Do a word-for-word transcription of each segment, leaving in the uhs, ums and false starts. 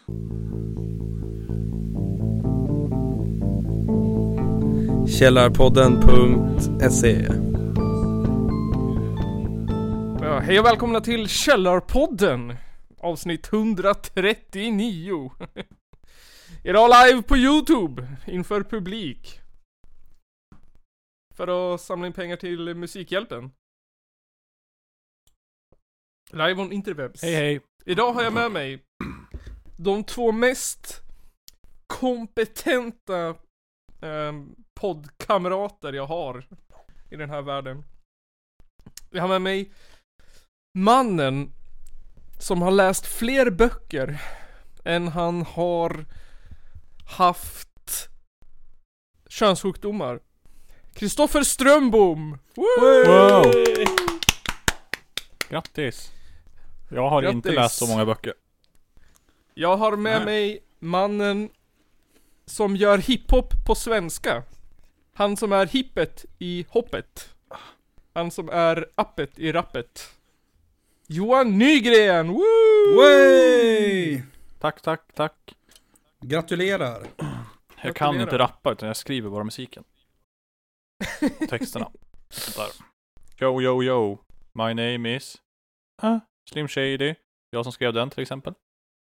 Källarpodden punkt se. Ja, hej och välkomna till Källarpodden, avsnitt etthundratrettionio. Idag live på YouTube inför publik för att samla in pengar till Musikhjälpen. Live on interwebs. Hej hej. Idag har jag med mig de två mest kompetenta eh, poddkamrater jag har i den här världen. Jag har med mig mannen som har läst fler böcker än han har haft könssjukdomar. Kristoffer Strömbom. Wow. Grattis. Jag har Grattis. inte läst så många böcker. Jag har med Nej. mig mannen som gör hiphop på svenska. Han som är hippet i hoppet. Han som är appet i rappet. Johan Nygren! Woo! Wey! Tack, tack, tack. Gratulerar. Jag kan inte rappa utan jag skriver bara musiken. Texterna. Sånt där. Yo, yo, yo. My name is... Uh, Slim Shady. Jag som skrev den till exempel.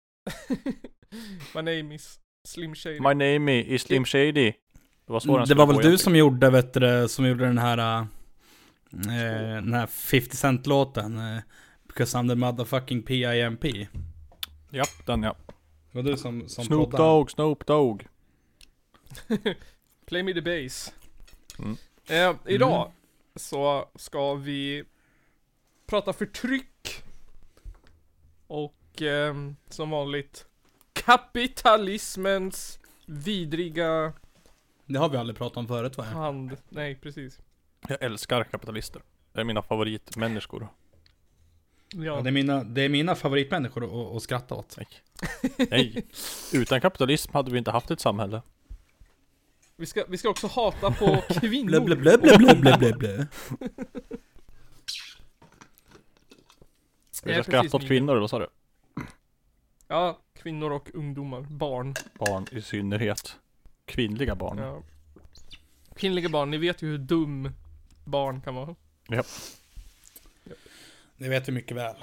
My name is Slim Shady. My name is Slim Shady. Det var, så den Det var väl gå du egentligen. som gjorde, vet du, som gjorde den här äh, den här fifty cent låten äh, Because I'm the motherfucking P I M P. Ja, den ja. Det var du som, som Snoop proddade. Dogg, Snoop Dogg. Play me the bass. Mm. Eh, idag mm. så ska vi prata förtryck. Och eh, som vanligt kapitalismens vidriga Det har vi aldrig pratat om förut, va? hand. Nej, precis. Jag älskar kapitalister. Det är mina favoritmänniskor. Ja. Ja, det är mina, det är mina favoritmänniskor att, att skratta åt. Nej. Nej. Utan kapitalism hade vi inte haft ett samhälle. Vi ska, vi ska också hata på kvinnor. Blä, blä, blä, blä, blä, blä, blä. Vi ska skratta åt kvinnor, eller vad sa du? Ja, kvinnor och ungdomar. Barn. Barn i synnerhet. Kvinnliga barn. Ja. Kvinnliga barn, ni vet ju hur dum barn kan vara. Ja. Det vet vi mycket väl.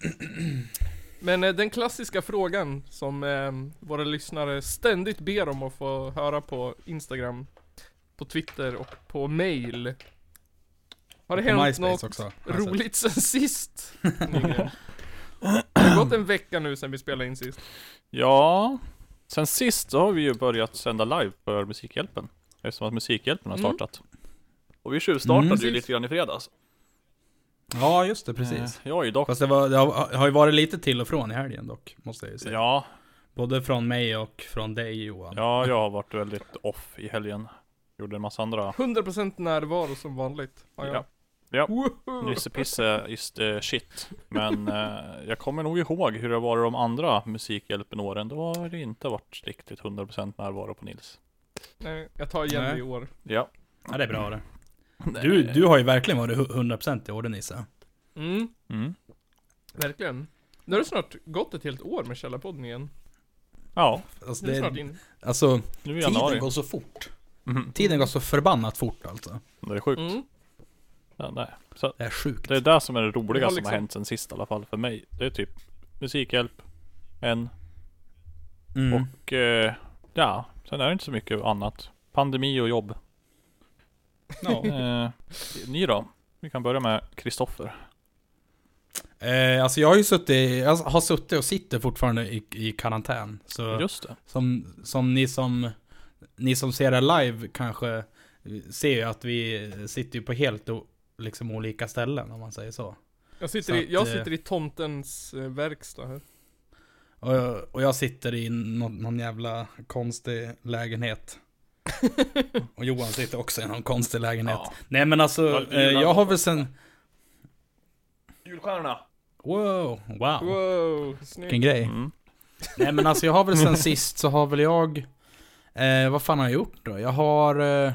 Men eh, den klassiska frågan som eh, våra lyssnare ständigt ber om att få höra på Instagram, på Twitter och på mail. Har det På hänt MySpace något också, roligt sen sist? Nygren? Det har gått en vecka nu sen vi spelade in sist. Ja. Sen sist så har vi ju börjat sända live för Musikhjälpen. Eftersom att Musikhjälpen har startat. Mm. Och vi tjuvstartade Mm. ju lite grann i fredags. Ja, just det, precis. Eh, ja, dock. Fast det, var, det har, har ju varit lite till och från i helgen dock, måste jag ju säga. Ja. Både från mig och från dig, Johan. Ja, jag har varit väldigt off i helgen. Gjorde en massa andra. hundra procent närvaro som vanligt. Ja, ja. Ja. Woho! Nisse Pisse is the shit. Men eh, jag kommer nog ihåg hur det var de andra Musikhjälpen-åren. Då har det inte varit riktigt hundra procent närvaro på Nils. Nej, jag tar igen Nej. det i år. Ja. Ja, det är bra det. Du, du har ju verkligen varit hundra procent i år, Nisse. Mm, Mm. verkligen. Nu har det snart gått ett helt år med Källarpodden igen. Ja, Alltså, Nu är det snart det, in. alltså nu i januari. tiden går så fort. Mhm. Tiden går så förbannat fort alltså. Det är sjukt. Mm. Ja, nej. Så Det är sjukt. det är det som är det roliga Det har som liksom- har hänt sen sist i alla fall för mig. Det är typ Musikhjälp, en Mm. och eh, ja, sen är det inte så mycket annat. Pandemi och jobb. Ja. Eh, ni då? Vi kan börja med Kristoffer. Eh, alltså jag har ju suttit, jag har suttit och sitter fortfarande i, i karantän. Så Just det. som, som ni som ni som ser det live kanske ser ju att vi sitter ju på helt o, liksom olika ställen, om man säger så. Jag sitter, Så i, att, jag eh, sitter i tomtens eh, verkstad här. Och jag, och jag sitter i någon, någon jävla konstig lägenhet. Och Johan sitter också i någon konstig lägenhet. Ja. Nej men alltså, Ja, eh, jag har väl sen... Julstjärnorna. Wow, wow. Wow, snyggt. Vilken grej. Mm. Nej men alltså jag har väl sen sist så har väl jag... Eh, vad fan har jag gjort då? Jag har... Eh,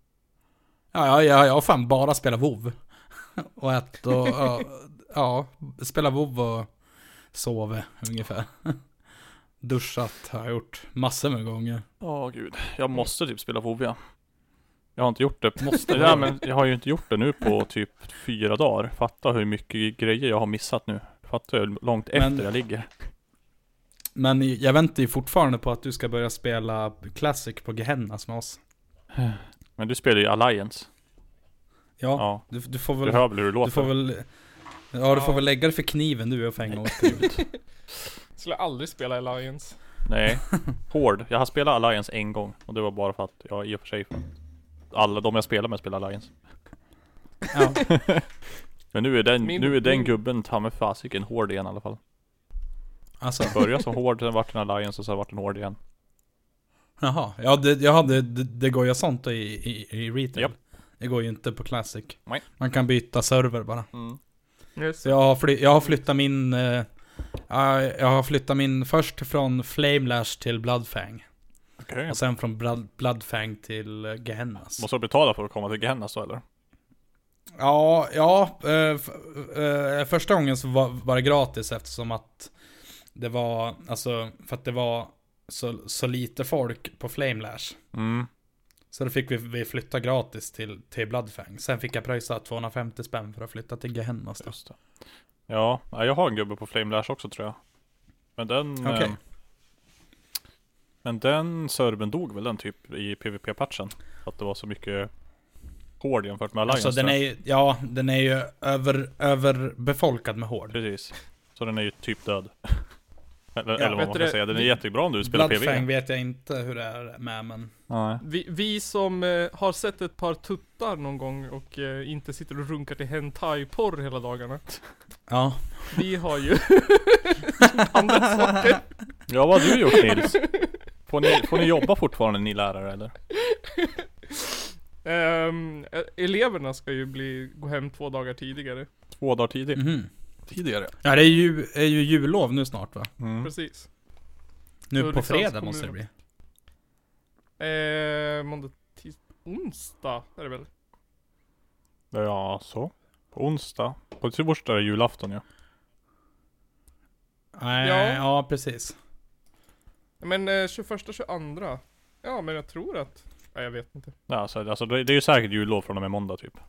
ja, jag, jag har fan bara spelat WoW. Och ett och... ja, ja, spela WoW och sova ungefär. Duschat har jag gjort massor med gånger. Ja, oh, gud. Jag måste typ spela WoW. Jag har inte gjort det. Måste ja, men jag har ju inte gjort det nu på typ fyra dagar. Fatta hur mycket grejer jag har missat nu. Fatta hur långt Men- efter jag ligger. Men jag väntar ju fortfarande på att du ska börja spela Classic på Gehennas med oss. Men du spelar ju Alliance. Ja, Ja. du, du får Du väl... hör väl hur det låter? Du får väl... Ja, du får Ja. väl lägga det för kniven du och för en gång. Skulle aldrig spela Alliance. Nej. Hård. Jag har spelat Alliance en gång. Och det var bara för att jag i och för sig... Alla de jag spelar med spelar Alliance. Ja. Men nu är den, Min- nu är den min- gubben ta med fasiken hård igen i alla fall. Alltså, Började som hård, sen vart den Alliance och sen vart den hård igen. jaha. Ja, det, jag hade, det, det går ju sånt i, i, i retail. Japp. Det går ju inte på Classic. Nej. Man kan byta server bara. Mm. Yes. Så jag har, fly, jag har flyttat min... Eh, ja, jag har flyttat min först från Flamelash till Bloodfang. Okej. Och sen från Blood, Bloodfang till uh, Gehennas. Måste du betala för att komma till Gehennas då eller? Ja, ja. Eh, f, eh, första gången så var, var det gratis eftersom att det var, alltså, för att det var så, så lite folk på Flamelash. Mm. Så då fick vi, vi flytta gratis till, till Bloodfang. Sen fick jag pröjsa tvåhundrafemtio spänn för att flytta till Gehennas då. Just det. Ja, ja, jag har en gubbe på Flamelash också tror jag. Men den... Okej. Eh, men den servern dog väl den typ i PvP-patchen? För att det var så mycket hård jämfört med Alliance. Alltså den tror är jag. ju, ja, den är ju över, överbefolkad med hård. Precis. Så den är ju typ död. eller Ja, eller vad vet man du ska det- säga. Den är vi- jättebra om du spelar Bloodfang PvE. vet jag inte hur det är med, men... Nej. Vi, vi som eh, har sett ett par tuttar någon gång och eh, inte sitter och runkar till hentai-porr hela dagarna. Ja. Vi har ju andra saker. Ja, vad har du gjort Nils? Får ni, får ni jobba fortfarande ni lärare eller? Ehm, eh, eleverna ska ju bli, gå hem två dagar tidigare. Två dagar tidigt. Mhm. Tidigare. Ja, det är ju, är ju jullov nu snart va? Mm. Precis. Nu på Ulriksdals fredag kommun. måste det bli. Eh, måndag, tis, onsdag är det väl? Ja, så. På onsdag. På torsdag är det julafton ja. Nej, Ja. ja. ja, precis. Men eh, tjugoförsta, tjugoandra. Ja, men jag tror att... Nej, jag vet inte. Ja, så, alltså, det, det är ju säkert jullov från och med måndag typ.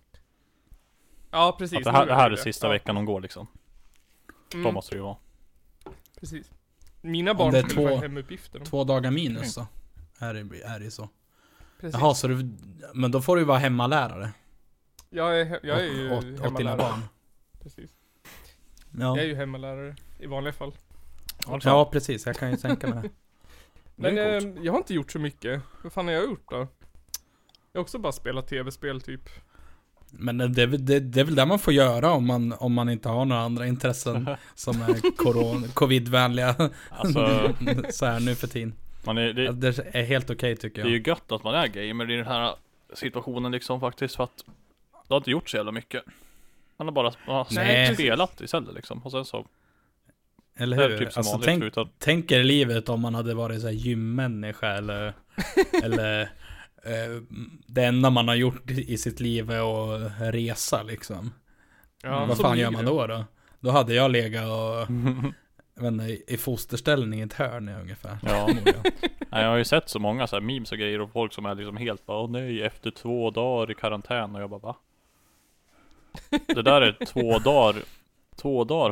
Ja, precis. Att det här, nu det här är det. sista Ja. veckan de går liksom. Mm, Då måste det ju vara. Precis. Mina Om barn det är skulle få två- hemuppgifter. Två dagar minus så. Är det, är det ju så. Precis. Jaha, så du... Men då får du ju vara hemmalärare. Jag är, he- jag är ju åt, åt, åt dina hemmalärare. barn. Precis. Ja. Jag är ju hemmalärare i vanliga fall. Alltså, Ja, precis. Jag kan ju tänka mig det. Men det är eh, jag har inte gjort så mycket. Vad fan har jag gjort då? Jag har också bara spelat tv-spel typ. Men det, är väl- det, det är väl det man får göra om man, om man inte har några andra intressen som är corona, covidvänliga Alltså, så här nu för tiden. man är, det, Det är helt okej tycker det är jag. ju gött att man är gamer i den här situationen liksom faktiskt. För att det har inte gjort så jävla mycket. Man har bara man har Nej. spelat istället liksom. Och sen så Eller det är hur? typ som Alltså, vanligt. tänk, Utan, tänk er livet om man hade varit så här gymmänniska eller, eller eh, det enda man har gjort i sitt liv är att resa liksom. Ja, Vad så fan blir gör man det. då då? Då hade jag legat och jag vet inte, i fosterställning i ett hörn ungefär. Ja. Förmodligen. nej, jag har ju sett så många så här memes och grejer och folk som är liksom helt bara, åh nej, efter två dagar i karantän. Och jag bara, va? Det där är två dagar, två dagar.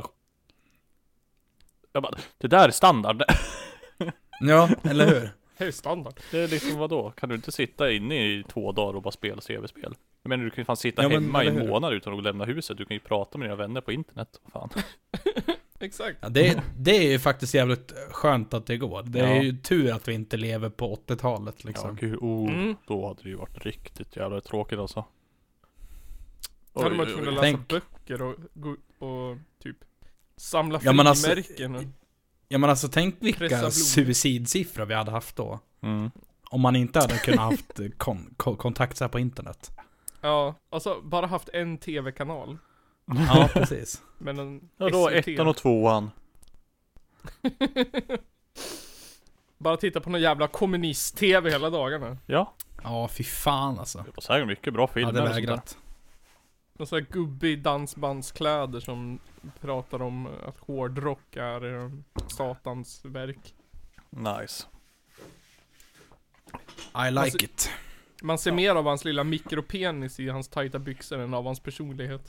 Jag bara, det där är standard. Ja, eller hur? Det är standard. Det är liksom, vadå? Kan du inte sitta inne i två dagar och bara spela tv-spel? Jag menar, du kan ju fan sitta Ja, men hemma i eller en hur? månad utan att lämna huset. Du kan ju prata med dina vänner på internet. Fan. Exakt. Ja, det, det är ju faktiskt jävligt skönt att det går. Det är Ja. ju tur att vi inte lever på åttiotalet Ja, liksom. gud, oh, Mm. då hade det ju varit riktigt jävla tråkigt alltså. Då hade Oj, man oj, kunnat oj. läsa Tänk. böcker och, gå- och typ samla Ja, men alltså- frimärken och... Ja men alltså tänk Pressa vilka blommor. suicidsiffror vi hade haft då. Mm. Om man inte hade kunnat haft kon- kon- kontakt så här på internet. Ja, alltså bara haft en tv-kanal. Ja, precis. Men en Ja, då S V T. ettan och tvåan. Bara titta på någon jävla kommunist-tv hela dagarna. Ja, Ja, fy fan alltså. det var säkert mycket bra Jag filmer hade och sånt där. vägrat. Någon sån här gubbe i dansbandskläder som pratar om att hårdrock är eh, satans verk. Nice. I like Alltså, it. Man ser mer av hans lilla mikropenis i hans tajta byxor än av hans personlighet.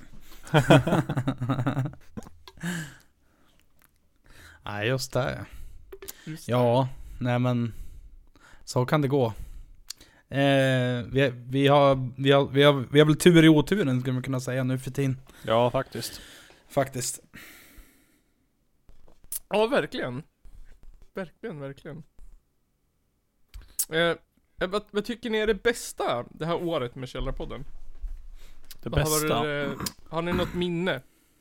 Nej, just det. Just Ja, nej men så kan det gå. Eh, vi, vi, har, vi, har, vi, har, vi har väl tur i oturen, skulle man kunna säga nu för tiden. Ja, faktiskt. Faktiskt. Ja, verkligen. Verkligen, verkligen. Eh, vad, vad tycker ni är det bästa det här året med Källarpodden? Det Vad bästa. Har, eh, har ni något minne?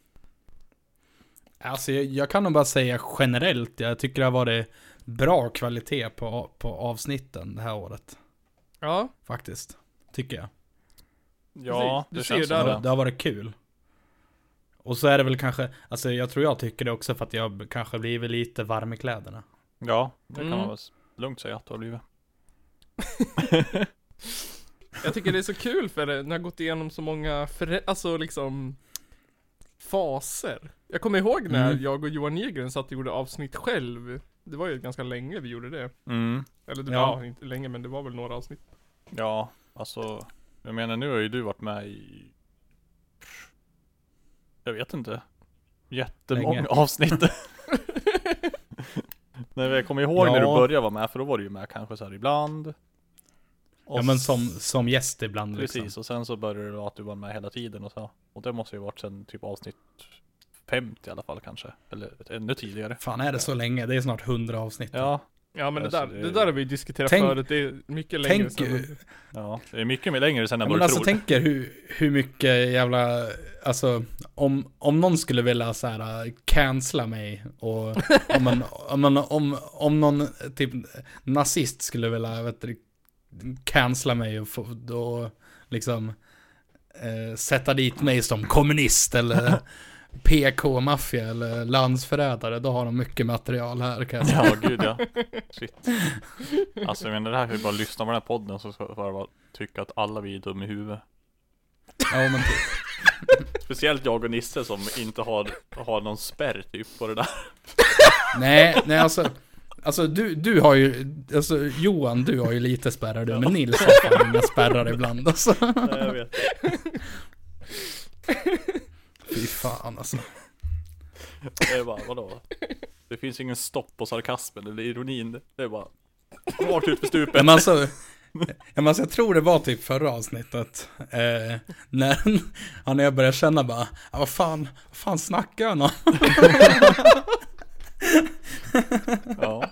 Alltså jag, jag kan nog bara säga generellt, jag tycker det har varit bra kvalitet på, på avsnitten det här året. Ja. Faktiskt. Tycker jag. Ja, Du det ser ju känns där som Det, det. det har varit kul. Och så är det väl kanske, alltså jag tror jag tycker det också för att jag kanske blivit lite varm i kläderna. Ja, det kan Mm. man väl lugnt säga att det har blivit. Jag tycker det är så kul för det, när jag gått igenom så många förä- alltså liksom faser. Jag kommer ihåg när Mm. jag och Johan Nygren satt och gjorde avsnitt själv. Det var ju ganska länge vi gjorde det. Mm. Eller det Ja. var inte länge, men det var väl några avsnitt. Ja, alltså. Jag menar, nu har ju du varit med i... Jag vet inte. Jättemånga Länge. avsnitt. Nej, jag kommer ihåg Ja. när du började vara med, för då var du ju med kanske så här ibland. Och Ja men som, som gäst ibland Precis, liksom. och sen så började det vara att du var med hela tiden och så. Och det måste ju varit sen typ avsnitt femtio i alla fall kanske. Eller ännu tidigare. Fan är det så länge? Det är snart hundra avsnitt. Ja, Ja men det Alltså, där, det- det där har vi diskuterat Tänk- förut, det är mycket längre Tänk, sedan. ja. Det är mycket mer längre sen än ja, vad men du alltså tror. tänk er hur, hur mycket jävla, alltså om, om någon skulle vilja så här cancella mig och om, man, om, man, om, om någon typ nazist skulle vilja vet du, cancella mig och få, då liksom eh, sätta dit mig som kommunist eller P K-maffia eller landsförrädare, då har de mycket material här kan jag säga. Ja, gud ja. Shit. Alltså jag menar, det här är bara att lyssna på den här podden så får jag bara tycka att alla vi är dum i huvudet. Ja men typ. Speciellt jag och Nisse som inte har, har någon spärr typ på det där. Nej, nej alltså Alltså du, du har ju, alltså Johan du har ju lite spärrar du, men Nils har fan inga spärrar ibland alltså. Nej, jag vet. Fy fan alltså. Det är bara, vadå? Det finns ingen stopp på sarkasmen eller ironin. Det är bara rakt ut för stupet. Men alltså, ja, men alltså jag tror det var typ förra avsnittet eh, när han jag började känna bara, ja, vad fan, vad fan snackar han om? Ja.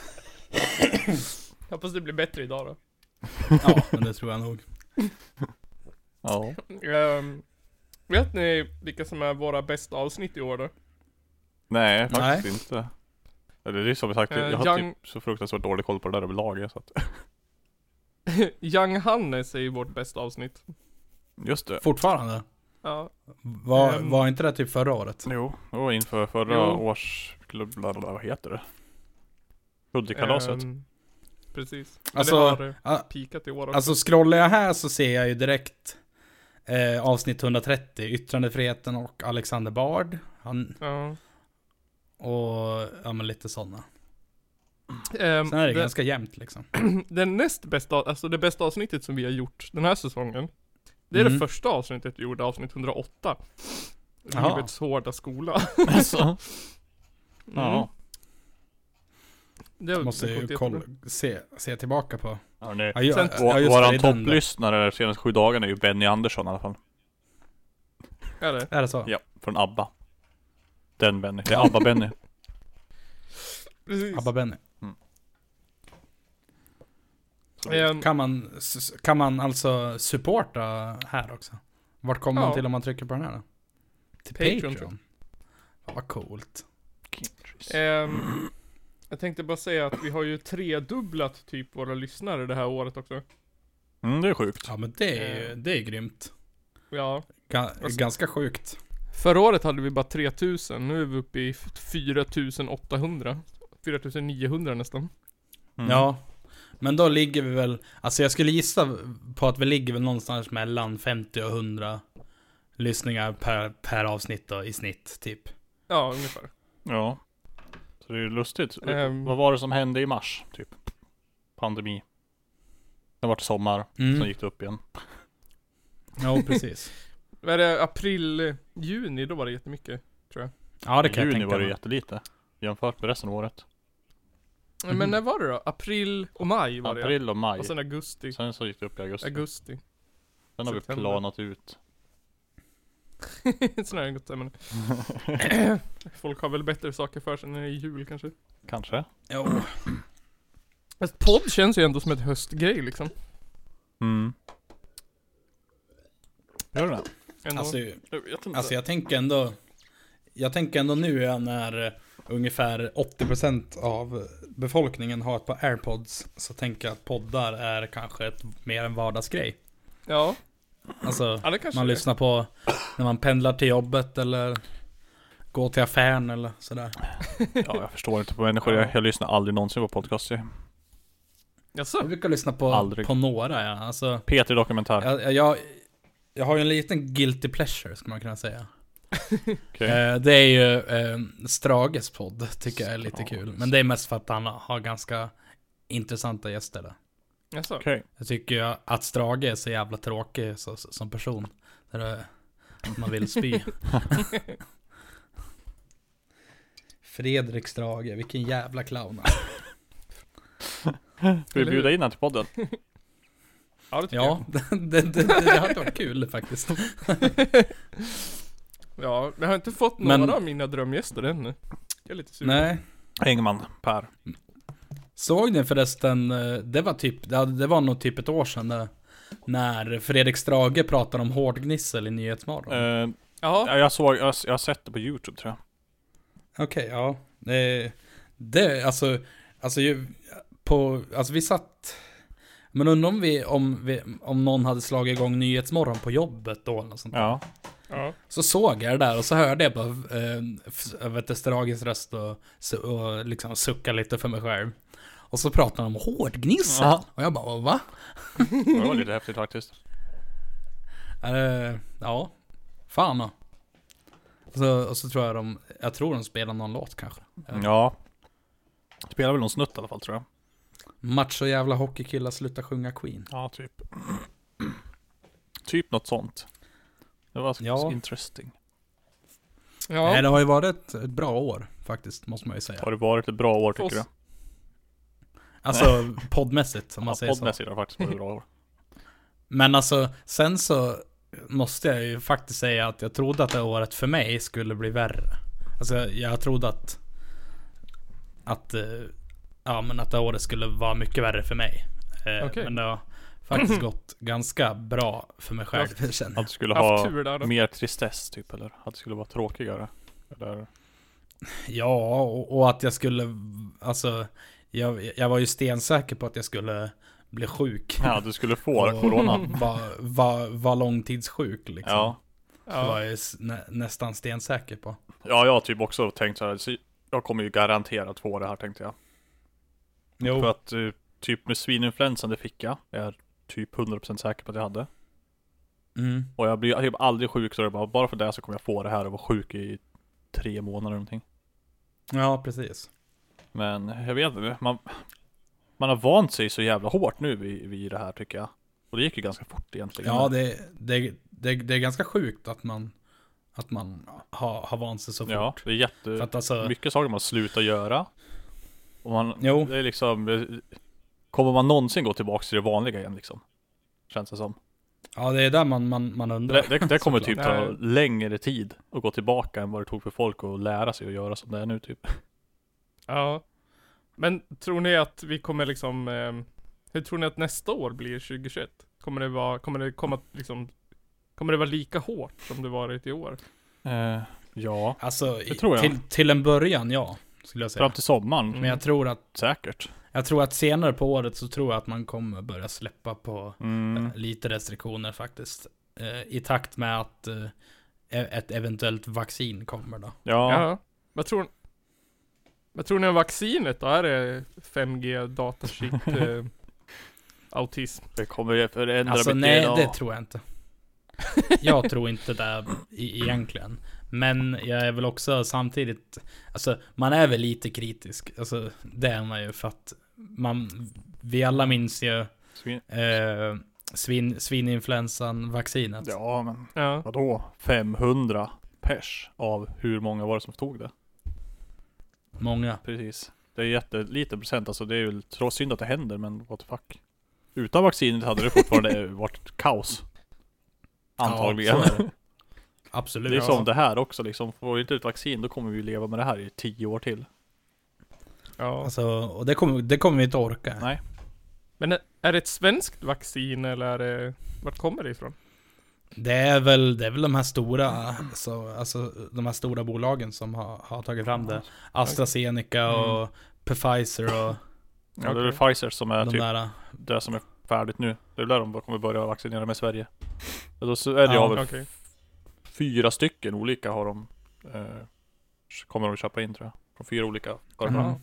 Hoppas det blir bättre idag då. Ja, men det tror jag nog. Ja. Ehm, vet ni vilka som är våra bästa avsnitt i år då? Nej, faktiskt Nej. inte. Eller det är som sagt, Eh, jag har Young- typ så fruktansvärt dålig koll på det där överlag så att... Young Hannes är ju vårt bästa avsnitt. Just det. Fortfarande? Ja. Var, Ehm. var inte det typ förra året? Jo, det var inför förra Jo. års... Blablabla, vad heter det? Huddekalaset. Ehm, precis. Men Alltså, det har eh, ah, pikat i år också. Alltså scrollar jag här så ser jag ju direkt eh, avsnitt hundratrettio, yttrandefriheten och Alexander Bard. Han, ja. och ja men lite sådana. Ehm, Sen är det den, ganska jämnt liksom. den näst bästa, alltså det bästa avsnittet som vi har gjort den här säsongen. Det är Mm. det första avsnittet vi gjorde, avsnitt hundraåtta. Jaha. Livets hårda skola. Alltså. Mm. Ja. Det Måste det ju kom kolla, jättebra. se, se tillbaka på. Hörni, Ja, jag, Sen- ja, just det, våran det är den där. topplyssnare de senaste sju dagarna är ju Benny Andersson i alla fall. Är det? Är det så? Ja, från ABBA. Den Benny. Det är ABBA-Benny. Precis. Abba Benny. Ehm, Kan man, s- kan man alltså supporta här också? Vart kommer Ja. man till om man trycker på den här då? Till Patreon, Patreon? tror Fan, vad coolt. Ehm, jag tänkte bara säga att vi har ju tredubblat typ våra lyssnare det här året också. Mm, det är sjukt. Ja men det är ju, Eh. det är grymt. Ja. Ga- Alltså- ganska sjukt. Förra året hade vi bara tre tusen, nu är vi uppe i fyra tusen åttahundra. fyra tusen niohundra nästan. Mm. Ja. Men då ligger vi väl, alltså jag skulle gissa på att vi ligger väl någonstans mellan femtio och hundra lyssningar per, per avsnitt då, i snitt typ. Ja, ungefär. Ja. Så det är ju lustigt. Ehm. Vad var det som hände i mars, typ? Pandemi. Det var sommar, Mm. sen gick det upp igen. Ja, precis. Vad är det? April, juni, då var det jättemycket. Ja, det kan jag I juni tänka var det mig. jättelite. Jämfört med resten av året. Mm. Men när var det då? April och maj var det. April och maj. Och sen augusti. Sen så gick det upp i augusti. Augusti. Sen har vi september. planat ut. Sån här gott, men folk har väl bättre saker för sig när det är jul kanske. Kanske. Jo. Fast podd känns ju ändå som ett höstgrej liksom. Mm. Gör det? Ändå. Alltså, Jag vet inte. alltså jag tänker ändå Jag tänker ändå nu när eh, ungefär åttio procent av befolkningen har ett par AirPods, så tänker jag att poddar är kanske ett, mer en vardagsgrej. Ja, Alltså ja det kanske man det är. lyssnar på när man pendlar till jobbet eller går till affären eller sådär. Ja, jag förstår inte på människor. Ja. Jag, jag lyssnar aldrig någonsin på podcast. Jaså? Jag brukar lyssna på, Aldrig. på några, ja. Alltså, P tre Dokumentär. jag, jag, jag har ju en liten guilty pleasure, ska man kunna säga. Okej. Eh, det är ju eh, Strages podd, tycker jag är lite Strages. kul. Men det är mest för att han har ganska intressanta gäster där. Jaså? Okej. Jag tycker ju att Strage är så jävla tråkig så, så, som person. Där det, man vill spy. Fredrik Strage, vilken jävla clown. Ska vi bjuda in han till podden? Ja, det tycker Ja, det, det, det, det hade varit kul faktiskt. jag. Ja, jag har inte fått Men- några av mina drömgäster ännu. Jag är lite sugen. Nej. Engman, Per. Såg ni förresten, eh, det var typ, det hade- det var nog typ ett år sedan när, när Fredrik Strage pratade om hårdgnissel i Nyhetsmorgon. Eh, Ja, jag såg, jag, jag har sett det på YouTube tror jag. Okej, ja. Det, det, alltså, alltså ju, på, alltså vi satt, men undrar om vi, om vi, om någon hade slagit igång Nyhetsmorgon på jobbet då eller något sånt där. Ja. ja. Så såg jag det där och så hörde jag bara, eh, f- jag vet inte, Strages röst och, su- och liksom sucka lite för mig själv. Och så pratade han om hårdgnissel. Ja. Och jag bara, va? Det var lite häftigt faktiskt. Eh, ja, fan då. Och så, och så tror jag de, jag tror de spelar någon låt kanske. Ja. Spelar väl någon snutt i alla fall tror jag. Macho jävla hockeykillar sluta sjunga Queen. Ja, typ. Typ något sånt. Det var så Ja. interesting. Ja. Nej, det har ju varit ett, ett bra år faktiskt, måste man ju säga. Har det varit ett bra år För tycker oss. du? Alltså poddmässigt, om man Ja, säger så. poddmässigt har det faktiskt varit ett bra år. Men alltså, sen så måste jag ju faktiskt säga att jag trodde att det året för mig skulle bli värre. Alltså jag trodde att att eh, ja, men att det året skulle vara mycket värre för mig. Eh, Okej. Men det har faktiskt gått ganska bra för mig själv, känner Att jag. du skulle Haft ha tur där då. mer tristess typ, eller? Att det skulle vara tråkigare. Eller? Ja, och, och att jag skulle, alltså jag, jag var ju stensäker på att jag skulle bli sjuk. Ja, du skulle få Och corona. Var, var, var långtidssjuk liksom. Ja. Det var Ja. jag ju s- nä, nästan stensäker på. Ja, jag har typ också tänkt så här. Så jag kommer ju garanterat få det här, tänkte jag. Jo. För att eh, typ med svininfluensan, det fick jag. Jag är typ hundra procent säker på att jag hade. Mm. Och jag blir typ aldrig sjuk, så det är bara, bara för det så kommer jag få det här och vara sjuk i tre månader eller någonting. Ja, precis. Men jag vet inte, man, man har vant sig så jävla hårt nu vid, vid det här tycker jag. Och det gick ju ganska fort egentligen. Ja, det, det, det, det är ganska sjukt att man att man har, har vant sig så fort. Ja, det är jätte... För att alltså, Mycket saker man slutar göra. Och man, Jo. det är liksom... Kommer man någonsin gå tillbaka till det vanliga igen liksom? Känns det som. ja, det är där man, man, man undrar. Det, det, det kommer typ ta Nej. längre tid att gå tillbaka än vad det tog för folk att lära sig att göra som det är nu typ. Ja. Men tror ni att vi kommer liksom, eh, hur tror ni att nästa år blir tjugohundratjugoett? Kommer det vara, kommer det komma liksom, kommer det vara lika hårt som det varit i år? Eh, ja. Alltså, Det tror jag. Till, till en början, ja. Skulle jag säga. Fram till sommaren. Mm. Men jag tror att Säkert. jag tror att senare på året så tror jag att man kommer börja släppa på Mm. eh, lite restriktioner faktiskt. Eh, I takt med att eh, ett eventuellt vaccin kommer då. Ja. Ja. Vad tror, vad tror ni om vaccinet då? Är det fem G, datachip, eh, autism? Det kommer ju förändra Alltså mitt nej, D N A. det tror jag inte. Jag tror inte det i, egentligen. Men jag är väl också samtidigt, alltså man är väl lite kritisk. Alltså det är man ju, för att man, vi alla minns ju Svin. eh, svin, svininfluensan vaccinet. Ja, men Ja. vadå? femhundra pers av hur många var det som tog det? Många. Precis. Det är jätteliten procent, alltså det är ju trots synd att det händer, men what the fuck. Utan vaccinet hade det fortfarande varit kaos. Antagligen. Ja, så är det. Absolut. Det är Ja. som det här också liksom. Får vi inte ut vaccin, då kommer vi leva med det här i tio år till. Ja. Alltså, och det kommer, det kommer vi inte orka. Nej. Men är- är det ett svenskt vaccin eller är det, vart kommer det ifrån? Det är väl, det är väl de här stora, så, alltså de här stora bolagen som har, har tagit fram det. AstraZeneca och Mm. Pfizer och Ja, det är Pfizer som är de typ där. det som är färdigt nu. Det är där de kommer börja vaccinera med Sverige. Och då så är det Ja, av Okej. fyra stycken olika har de eh, kommer de att köpa in, tror jag. Från fyra olika företag. Mm.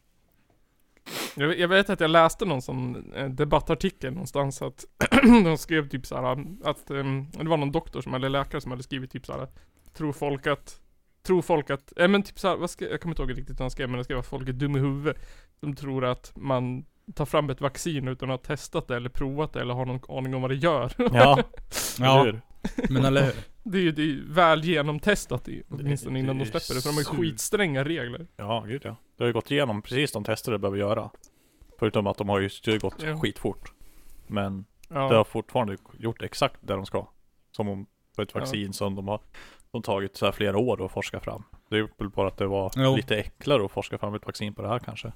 Jag, jag vet att jag läste någon sån eh, debattartikel någonstans att de skrev typ såhär att um, det var någon doktor som, eller läkare som hade skrivit typ såhär, tror folk att tror folk att, ja men typ såhär, vad ska, jag kommer inte ihåg riktigt vad han skrev, men det skrev att folk är dum i huvudet. De tror att man tar fram ett vaccin utan att ha testat det eller provat det eller har någon aning om vad det gör. Ja, Ja, eller hur? men eller hur? Det är ju det är ju väl genomtestat i, åtminstone innan de det är släpper det, för de har ju sur- skitstränga regler. Ja, gud ja. Det har ju gått igenom precis de tester det behöver göra. Förutom att de har ju det har gått Ja. skitfort. Men Ja. det har fortfarande gjort exakt det de ska. Som om för ett vaccin Ja. som de har de tagit så här flera år att forska fram. Det är väl bara att det var Jo. lite enklare att forska fram ett vaccin på det här kanske.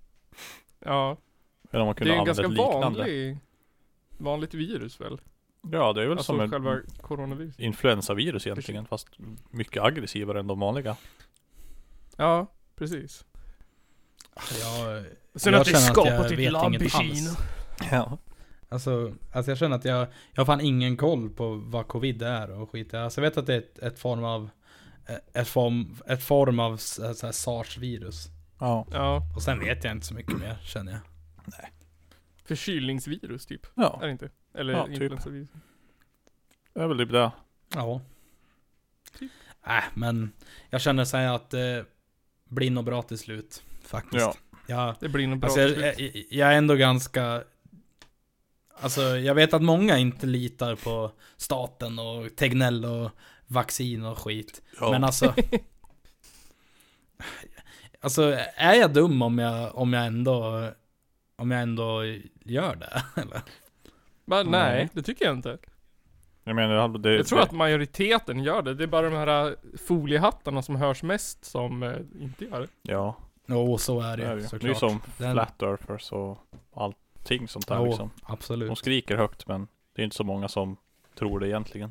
Ja. Eller om man Det kunde är en använda ganska ett liknande. vanlig vanligt virus väl? Ja, det är väl Alltså som en själva coronavirus. influensavirus egentligen. Fast mycket aggressivare än de vanliga. Ja, precis. Jag, Sen jag att det är känner att jag skapat i ett vet labb inget i alls. Kina. Ja. Alltså, alltså jag känner att jag, jag har fan ingen koll på vad covid är och skit. Alltså jag vet att det är ett, ett form av ett form, ett form av så här SARS-virus. Ja. Ja, Och sen vet jag inte så mycket mer, känner jag. förkylningsvirus typ. Ja. Är det inte? Eller Ja, typ. influensavirus. Det är väl typ det. Ja. Typ. Äh, men jag känner så här att det blir nog bra till slut, faktiskt. Ja. Jag, Det blir nog bra alltså, till jag, slut. jag, jag är ändå ganska... Alltså jag vet att många inte litar på staten och Tegnell och vaccin och skit. Ja. Men alltså... Alltså är jag dum om jag, om jag ändå... Om jag ändå gör det, eller? Men nej, Nej. det tycker jag inte. Jag menar, det, Jag tror det, att majoriteten gör det. Det är bara de här äh, foliehattarna som hörs mest som eh, inte gör det. Ja, Jo, så är det det, är ju, det ju. Det är såklart. ju som Den- flat earthers och allting sånt där Jo, liksom. absolut. De skriker högt, men det är inte så många som tror det egentligen.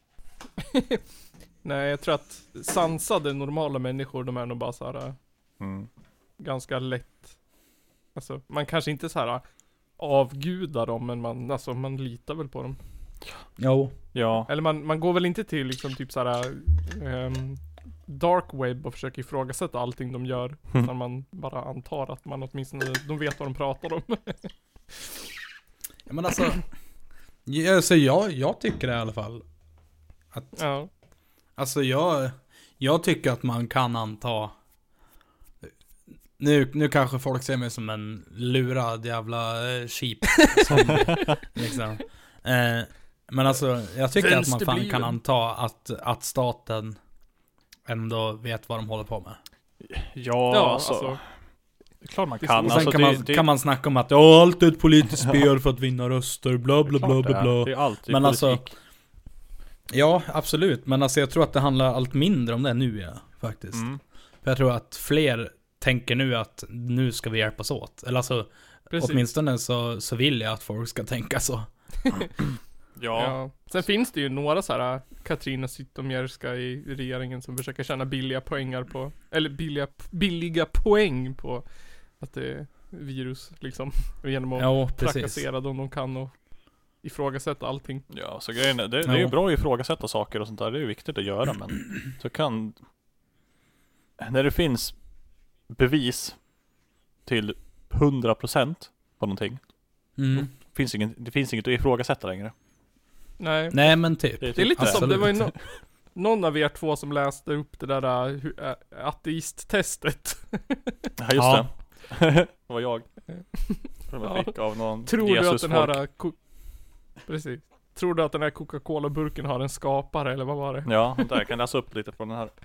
Nej, jag tror att sansade normala människor, de är nog bara så här äh, Mm. ganska lätt. Alltså, man kanske inte så här äh, avgudar dem, men man, alltså, man litar väl på dem. Jo. Ja, Eller man, man går väl inte till liksom typ så här um, dark web och försöker ifrågasätta allting de gör. Mm. Utan man bara antar att man åtminstone, de vet vad de pratar om. Ja, men alltså... Ja, alltså jag, jag tycker det i alla fall. Att, Ja. alltså jag... Jag tycker att man kan anta... Nu, nu kanske folk ser mig som en lurad jävla eh, sheep. Som, liksom. eh, men alltså, jag tycker att man fan Vänsterbliven. kan anta att, att staten ändå vet vad de håller på med. ja, Ja, alltså, alltså. det är klart man det är kan. Och sen Alltså, kan, det, man, det, kan man snacka om att ja, allt är ett politiskt spel för att vinna röster, bla bla bla det, bla är. bla. det är allt i Men alltså, politik. Ja, absolut. Men alltså jag tror att det handlar allt mindre om det nu, ja, faktiskt. Mm. För jag tror att fler tänker nu att nu ska vi hjälpas åt. Eller alltså, Precis. åtminstone så, så vill jag att folk ska tänka så. Ja. Ja. Sen finns det ju några så här Katrina Zytomierska i regeringen som försöker tjäna billiga poängar på, eller billiga, billiga poäng på att det är virus liksom. Genom att Ja, precis. trakassera dem de kan och ifrågasätta allting. Ja, så grejen är, det, det är ju Ja. bra att ifrågasätta saker och sånt där. Det är ju viktigt att göra, men så kan... När det finns bevis till hundra procent på någonting, Mm. finns ingen, det finns inget att ifrågasätta längre. Nej. Nej, men typ. Det är Det är lite som, Absolut. det var ju no- någon av er två som läste upp det där uh, ateist-testet. Ja, just Ja. det. Det var jag. Som Ja. jag fick av någon Tror du att den Jesus-folk. här... uh, ko- Precis. Tror du att den här Coca-Cola-burken har en skapare, eller vad var det? Ja, där jag kan läsa upp lite från den här.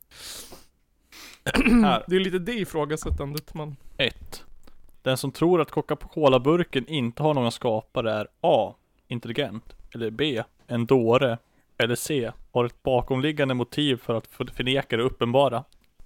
Här. Det är lite det ifrågasättandet man... ett. Den som tror att Coca-Cola-burken inte har någon skapare är A. Intelligent. Eller B. En dåre. Eller C. Har ett bakomliggande motiv för att för- förneka det uppenbara.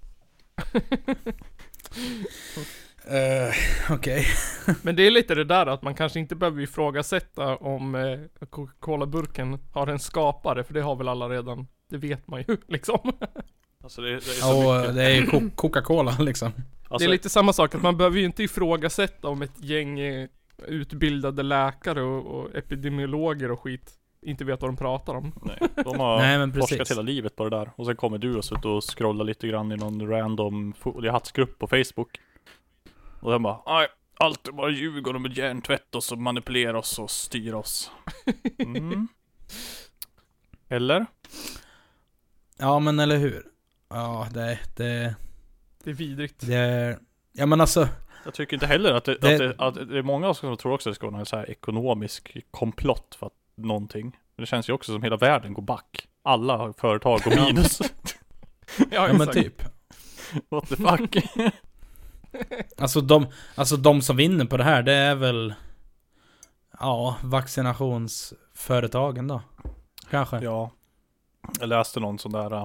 Uh, Okej. Men det är lite det där att man kanske inte behöver ifrågasätta om eh, Coca-Cola-burken har en skapare, för det har väl alla redan. Det vet man ju liksom. Alltså det, det är så Och mycket. det är ju Co- Coca-Cola liksom. Alltså, Det är lite samma sak, att man behöver ju inte ifrågasätta om ett gäng eh, utbildade läkare och, och epidemiologer och skit inte vet vad de pratar om. nej, de har Nej, men forskat precis. hela livet på det där. Och sen kommer du och suttit och scrollar lite grann i någon random foliehattsgrupp på Facebook. Och den bara, nej, allt är bara ljuger och med hjärntvätt oss och manipulerar oss och styr oss. Mm. Eller? Ja, men eller hur? Ja, det, det, Det är vidrigt. det är... Ja, men alltså... Jag tycker inte heller att det, Det- att det, att det är många som tror också att det ska vara en så här ekonomisk komplott för att någonting. Men det känns ju också som hela världen går back. Alla företag går minus. Ja, Ja, men exakt. typ. What the fuck? Alltså de, alltså de som vinner på det här, det är väl... Ja, vaccinationsföretagen då. Kanske. Ja. Jag läste någon sån där äh,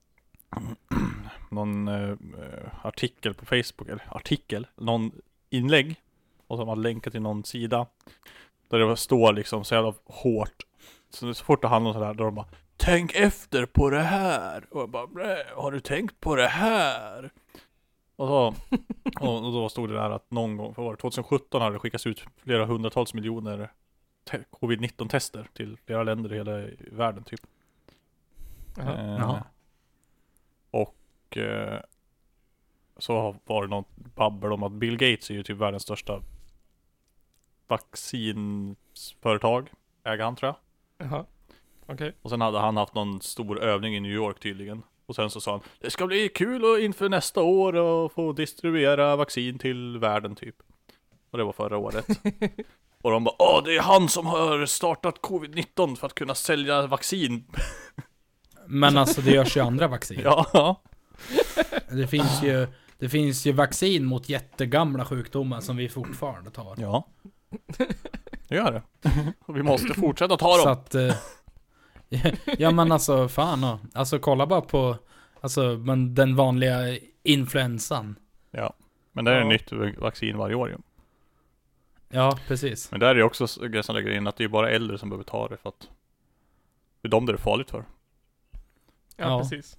någon äh, artikel på Facebook, eller artikel, någon inlägg, och som har länkat till någon sida där det står liksom så jävla hårt, så, så fort det handlar om sådär, då de bara, tänk efter på det här, och jag bara, "Nej, har du tänkt på det här?" Och så och, och då stod det där att någon gång, för tjugo sjutton hade det skickats ut flera hundratals miljoner te- covid nitton tester till flera länder i hela världen typ. Jaha. Eh, Jaha. och eh, så var det något babbel om att Bill Gates är ju typ världens största vaccinföretag, äger han tror jag. Jaha. Okej. Och sen hade han haft någon stor övning i New York tydligen. Och sen så sa han, det ska bli kul och inför nästa år att få distribuera vaccin till världen typ. Och det var förra året. Och de bara, åh det är han som har startat covid nitton för att kunna sälja vaccin. Men alltså det görs ju andra vaccin. Ja. Det finns ju... Det finns ju vaccin mot jättegamla sjukdomar som vi fortfarande tar. Ja. Det gör det. Och vi måste fortsätta ta Så dem. att... eh, ja men alltså, fan då. Alltså kolla bara på... Alltså, men den vanliga influensan. Ja. Men det är Ja. ett nytt vaccin varje år ju. Ja, precis. Men där är det också det som lägger in att det är bara äldre som behöver ta det för att det är de där det är farligt för. Ja, Ja. precis.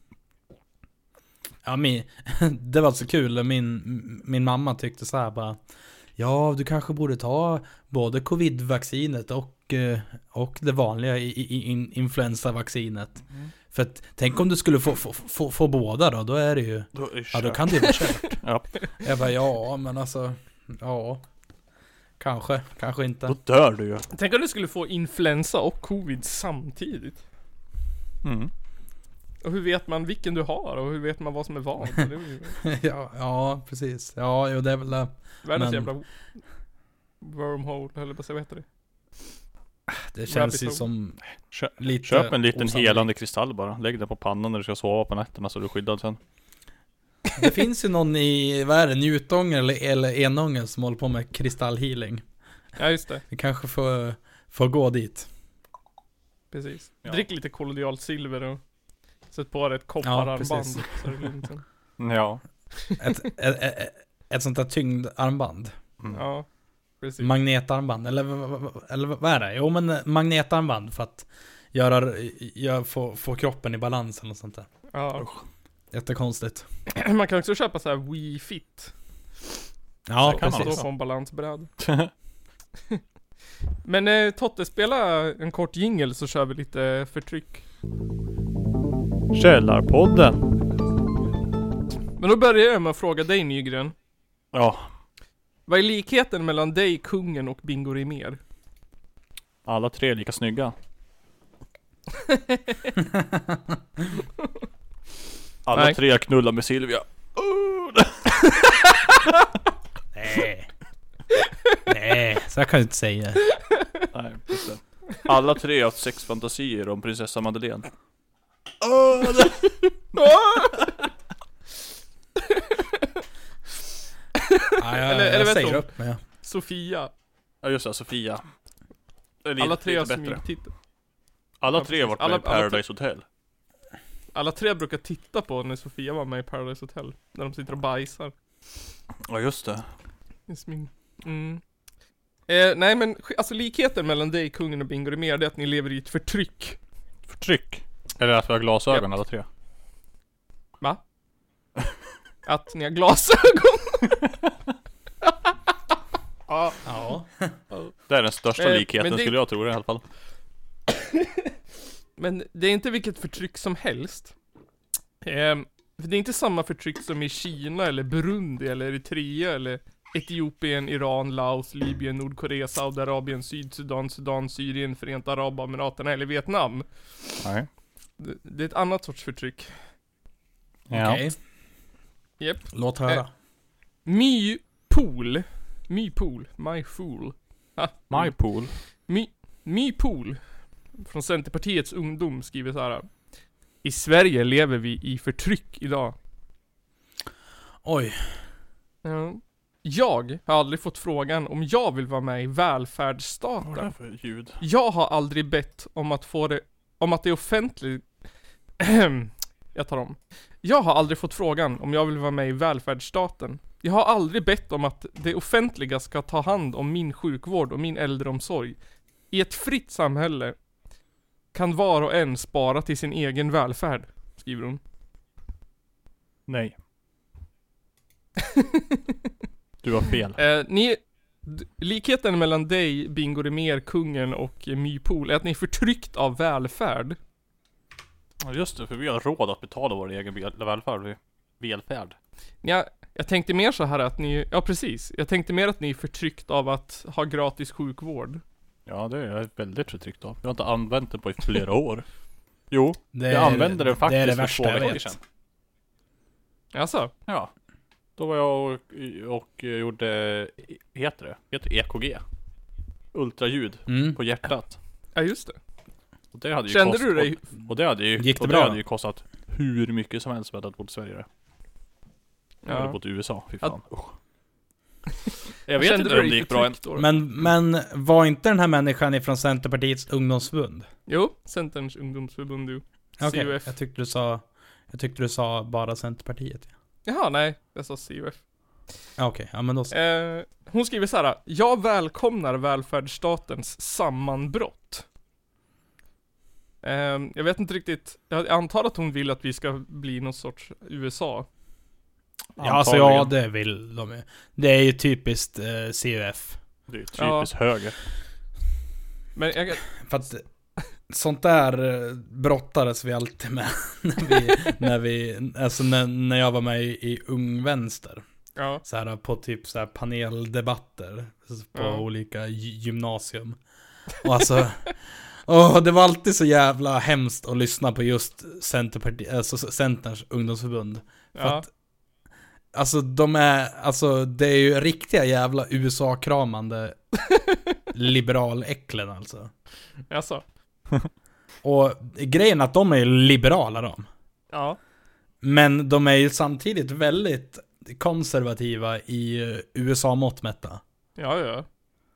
Ja, min, det var så kul. Min, min mamma tyckte så här bara... Ja, du kanske borde ta både covid-vaccinet och, eh, och det vanliga i, i, in, influensavaccinet. Mm. För att, tänk om du skulle få, få, få, få båda då, då är det ju... Då är det Ja, då kört. kan det ju vara kört. Ja. Jag bara, ja, men alltså... Ja, kanske, kanske inte. Då dör du ju. Tänk om du skulle få influensa och covid samtidigt. Mm. Och hur vet man vilken du har och hur vet man vad som är vad? Det är ju ja, ja, precis. Ja, jo, det är väl det. världens Men- jävla wormhole, eller vad heter det? Det känns Rabbit ju hole. som Kö- lite Köp en liten osannolikt. helande kristall bara. Lägg den på pannan när du ska sova på nätterna så du är skyddad sen. Det finns ju någon i, vad är det, Njutånger eller, eller Enånger som håller på med kristallhealing. Ja, just det. Vi kanske får, får gå dit. Precis. Ja. Drick lite kollodialt silver och sätt på dig ett Ja, koppararmband. precis. Så är det lugnt sen. Ja. Ett, ett, ett, ett sånt där tyngdarmband. Mm. Ja, precis. Magnetarmband, eller, v- v- v- eller vad är det? Jo, men magnetarmband för att göra, gör, få, få kroppen i balans eller något sånt där. Ja. Jättekonstigt. Man kan också köpa så här Wii Fit. Ja, Det kan man Då precis. får en balansbräd. Men eh, Totte, spela en kort jingle så kör vi lite förtryck. Källarpodden. Men då börjar jag med att fråga dig, Nygren. Ja. Vad är likheten mellan dig, kungen och Bingo Rimér? Alla tre är lika snygga. Alla Nej. tre knullar med Silvia. Nej. Nej, så jag kan ju inte säga. Nej, just det. Alla tre har haft sexfantasier om prinsessa Madeleine. Ja, jag, Eller- eller jag vet säger du? upp mig. Sofia. Ja just det, Sofia. Det är lite, Alla tre har lite bättre. smygtittat. Alla Ja, tre har varit precis. med i Alla- alla Paradise Hotel. Alla tre brukar titta på när Sofia var med i Paradise Hotel. När de sitter och bajsar. Ja just det. Det är smyg. Mm. Eh, nej men sk- alltså likheten mellan dig, kungen och Bingo Rimér, det är att ni lever i ett förtryck. Förtryck. Eller att vi har glasögon alla tre. Va? Att ni har glasögon. Ja. Ja. Det är den största Eh, likheten men det- skulle jag tro i alla fall. Men det är inte vilket förtryck som helst. Ehm, för det är inte samma förtryck som i Kina eller Burundi eller Eritrea eller Etiopien, Iran, Laos, Libyen, Nordkorea, Saudiarabien, Sydsudan, Sudan, Syrien, Förenta Arabemiraten eller Vietnam. Nej. Det, det är ett annat sorts förtryck. Ja. Okej, Japp. låt höra. Eh. My-pool. My-pool. My-fool. Ha. My pool. My, My-pool. Från Centerpartiets ungdom skriver så här. I Sverige lever vi i förtryck idag. Oj. Ja. Jag har aldrig fått frågan om jag vill vara med i Vad är det välfärdsstaten. för ljud? Jag har aldrig bett om att få det, om att det är offentligt. Jag tar om. Jag har aldrig fått frågan om jag vill vara med i välfärdsstaten. Jag har aldrig bett om att det offentliga ska ta hand om min sjukvård och min äldreomsorg. I ett fritt samhälle kan var och en spara till sin egen välfärd, skriver hon. Nej. Du har fel. Eh, ni, d- likheten mellan dig, Bingo Rimér, kungen och eh, My-pool är att ni är förtryckt av välfärd. Ja just det, för vi har råd att betala vår egen väl- välfärd. Välfärd. Ja, jag tänkte mer så här att ni, ja precis. Jag tänkte mer att ni är förtryckt av att ha gratis sjukvård. Ja det är jag väldigt förtryckt av. Jag har inte använt den på i flera år. Jo, Det jag använde den det är det faktiskt för värsta två jag veckor vet. sedan. Alltså, Ja. Då var jag och, och gjorde, heter det? Heter det E K G? Ultraljud Mm. på hjärtat. ja just det. Och det hade ju Kände kostat, du dig, Och, och det hade ju, Gick det och bra det då? hade ju kostat hur mycket som helst för att jag hade bott i Sverige. Jag hade ja. bott i U S A, fy Ja. fan. Usch. Jag vet Kände inte du om det dig gick bra än. förtryckt då? Men, men var inte den här människan ifrån Centerpartiets ungdomsförbund? Jo, Centerns ungdomsförbund du. Okej, C U F. jag tyckte du sa Jag tyckte du sa bara Centerpartiet. Jaha, nej. Jag sa C U F. Ja, okej, ja men då så. Eh, hon skriver så här: jag välkomnar välfärdsstatens sammanbrott. Eh, jag vet inte riktigt, jag antar att hon vill att vi ska bli någon sorts U S A. Ja, alltså ja, Antagligen. det vill de ju. Det är ju typiskt eh, C U F. Det är ju typiskt Ja. höger. Men jag, För att sånt där eh, brottades vi alltid med när vi, när vi, alltså när, när jag var med i, i Ung Vänster. ja. Så här på typ så här paneldebatter på Ja. olika gy- gymnasium. Och alltså, åh, det var alltid så jävla hemskt att lyssna på just Centerparti, alltså Centerns ungdomsförbund. För Ja. att, alltså de är, alltså det är ju riktiga jävla U S A-kramande liberaläcklen alltså. Alltså. Och grejen är att de är ju liberala de. Ja. Men de är ju samtidigt väldigt konservativa i eh, U S A-måttmätta. Ja, ja.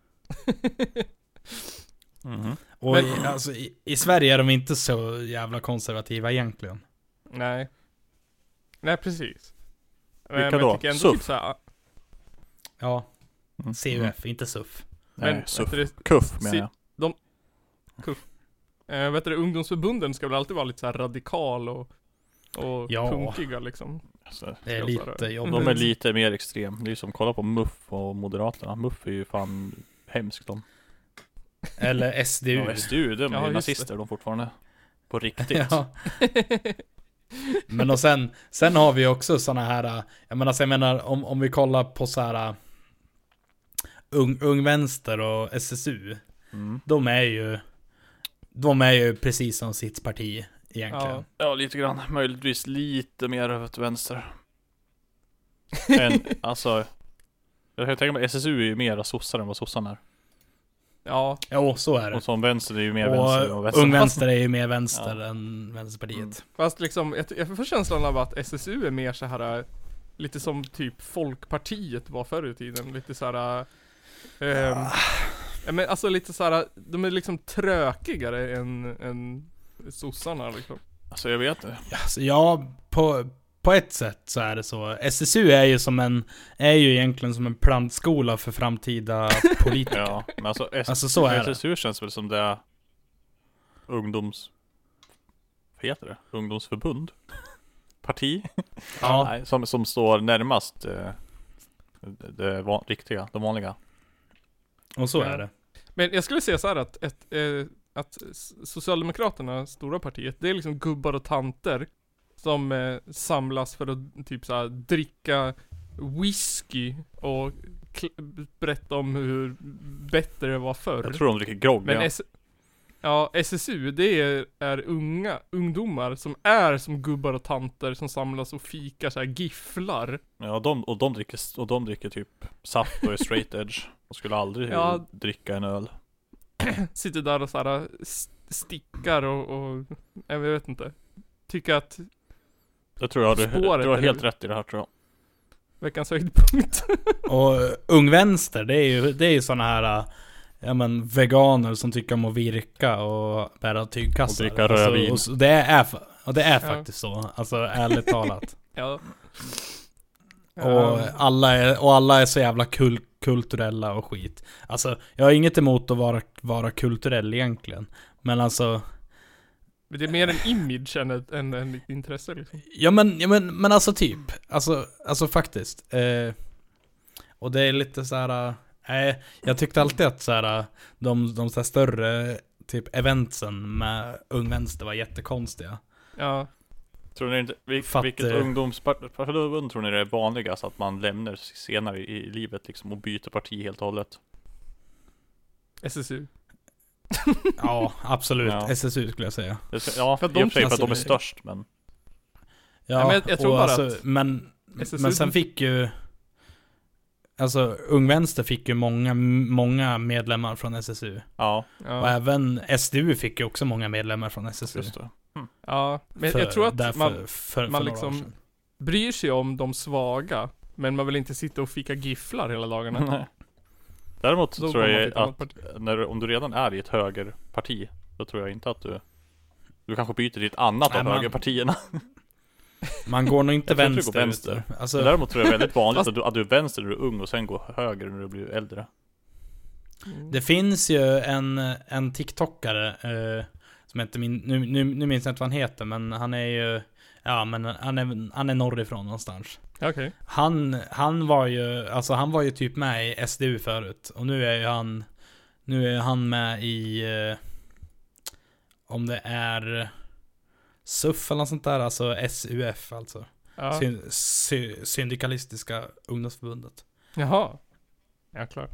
Mhm. Och Men- i, alltså, i, i Sverige är de inte så jävla konservativa egentligen. Nej. Nej, precis. Men- Vilka men då? jag tycker ändå Suff? typ så här, Ja, Mm. C U F, inte S U F. Nej, men suff. vet du, Kuff menar Si- jag. eh, vet du, ungdomsförbunden ska väl alltid vara lite så här radikal och, och Ja. punkiga liksom. Alltså, Det är Jag sa lite det. jobbigt. de är lite mer extrem. Det är som kolla på M U F och Moderaterna. M U F är ju fan hemskt de. Eller S D U. Ja, S D U, de är Ja, ju just nazister de fortfarande. På riktigt. Ja. Men och sen, sen har vi också såna här, jag menar, så jag menar om, om vi kollar på så här ung, ung vänster och S S U. Mm. De är ju de är ju precis som sitt parti egentligen. Ja. Ja, lite grann. Möjligtvis lite mer över till vänster. En, alltså, jag kan tänka mig S S U är ju mer sossar än vad sossarna är. Ja. Jo, så är det. Och som vänster är ju mer och vänster och vänster. Ung Vänster är ju mer vänster Ja. än Vänsterpartiet. Mm. Fast liksom, jag, jag får känslan av att S S U är mer så här lite som typ Folkpartiet var förr i tiden. Lite så här. Ehm, ja, men alltså lite så här, de är liksom trökigare än, än sossarna liksom. Alltså jag vet inte. Alltså, ja, på, på ett sätt så är det så. S S U är ju som en, är ju egentligen som en plantskola för framtida politiker. Ja, men alltså, S- Alltså så är S det. S U känns väl som det är ungdoms... Vad heter det? Ungdomsförbund? Parti? Ja, Nej, som, som står närmast eh, det, det van, riktiga, de vanliga. och så Ja. är det. Men jag skulle säga så här att, ett, eh, att Socialdemokraterna, stora partiet, det är liksom gubbar och tanter som eh, samlas för att typ så här, dricka whisky och kl- berätta om hur bättre det var förr. Jag tror de dricker grogg, Men ja. S- ja, S S U, det är, är unga ungdomar som är som gubbar och tanter som samlas och fikar så här gifflar. Ja, de, och, de dricker, och de dricker typ saft och är straight edge. Och skulle aldrig Ja. dricka en öl. Sitter där och så här st- stickar och, och jag vet inte. Tycker att Jag tror jag du, Spåret, du har helt eller? rätt i det här, tror jag. veckans höjdpunkt. Och Ung Vänster, det är ju, det är ju såna här, ja men, veganer som tycker om att virka och bära tygkassar. Och dricka rödvin. och, så- det är, fa- och det är Ja. faktiskt så, alltså ärligt talat. Ja. Och Ja. alla är, och alla är så jävla kul, kulturella och skit. Alltså, jag har inget emot att vara, vara kulturell egentligen. Men alltså, Men det är mer en image än ett, än, än ett intresse liksom. ja men, ja men, men alltså typ. Alltså, alltså faktiskt. Eh, och det är lite så här. Eh, jag tyckte alltid att så här, de, de så här större typ eventsen med Ung Vänster var jättekonstiga. Ja. Tror ni inte, vil, Fatt- vilket ungdomsförbund tror ni det är vanligast att man lämnar senare i, i livet liksom och byter parti helt och hållet? S S U. Ja, absolut. Ja. S S U skulle jag säga. Det ska, ja, För att i och de för sig för att de är känns- störst, men... Ja, Ja, men jag- jag tror och bara alltså, att men, S S U men sen fick ju, alltså Ung Vänster fick ju många, många medlemmar från S S U. Ja, Och Ja. även S D U fick ju också många medlemmar från S S U. just det. Ja. Men För- jag tror att därför- man för, för man några liksom- år sedan. bryr sig om de svaga. Men man vill inte sitta och fika gifflar hela dagarna. Nej. Däremot så Då tror går man jag till ett annat att parti. när, om du redan är i ett högerparti, då tror jag inte att du Du kanske byter till ett annat Nej, av man- högerpartierna. Man går nog inte Jag tror inte vänster, du går vänster. vänster. Men Alltså, däremot tror jag det är väldigt vanligt Fast- att, du, att du är vänster när du är ung och sen går höger när du blir äldre. Mm. det finns ju en, en TikTokare eh, som heter min, nu, nu, nu minns jag inte vad han heter, men han är ju, ja men han är, han är norrifrån någonstans. Okej. Han, han var ju, alltså han var ju typ med i S D U förut. Och nu är ju han, nu är han med i, eh, om det är S U F eller något sånt där, alltså S U F alltså. Ja. Syn, sy, syndikalistiska ungdomsförbundet. Jaha. Ja, klart.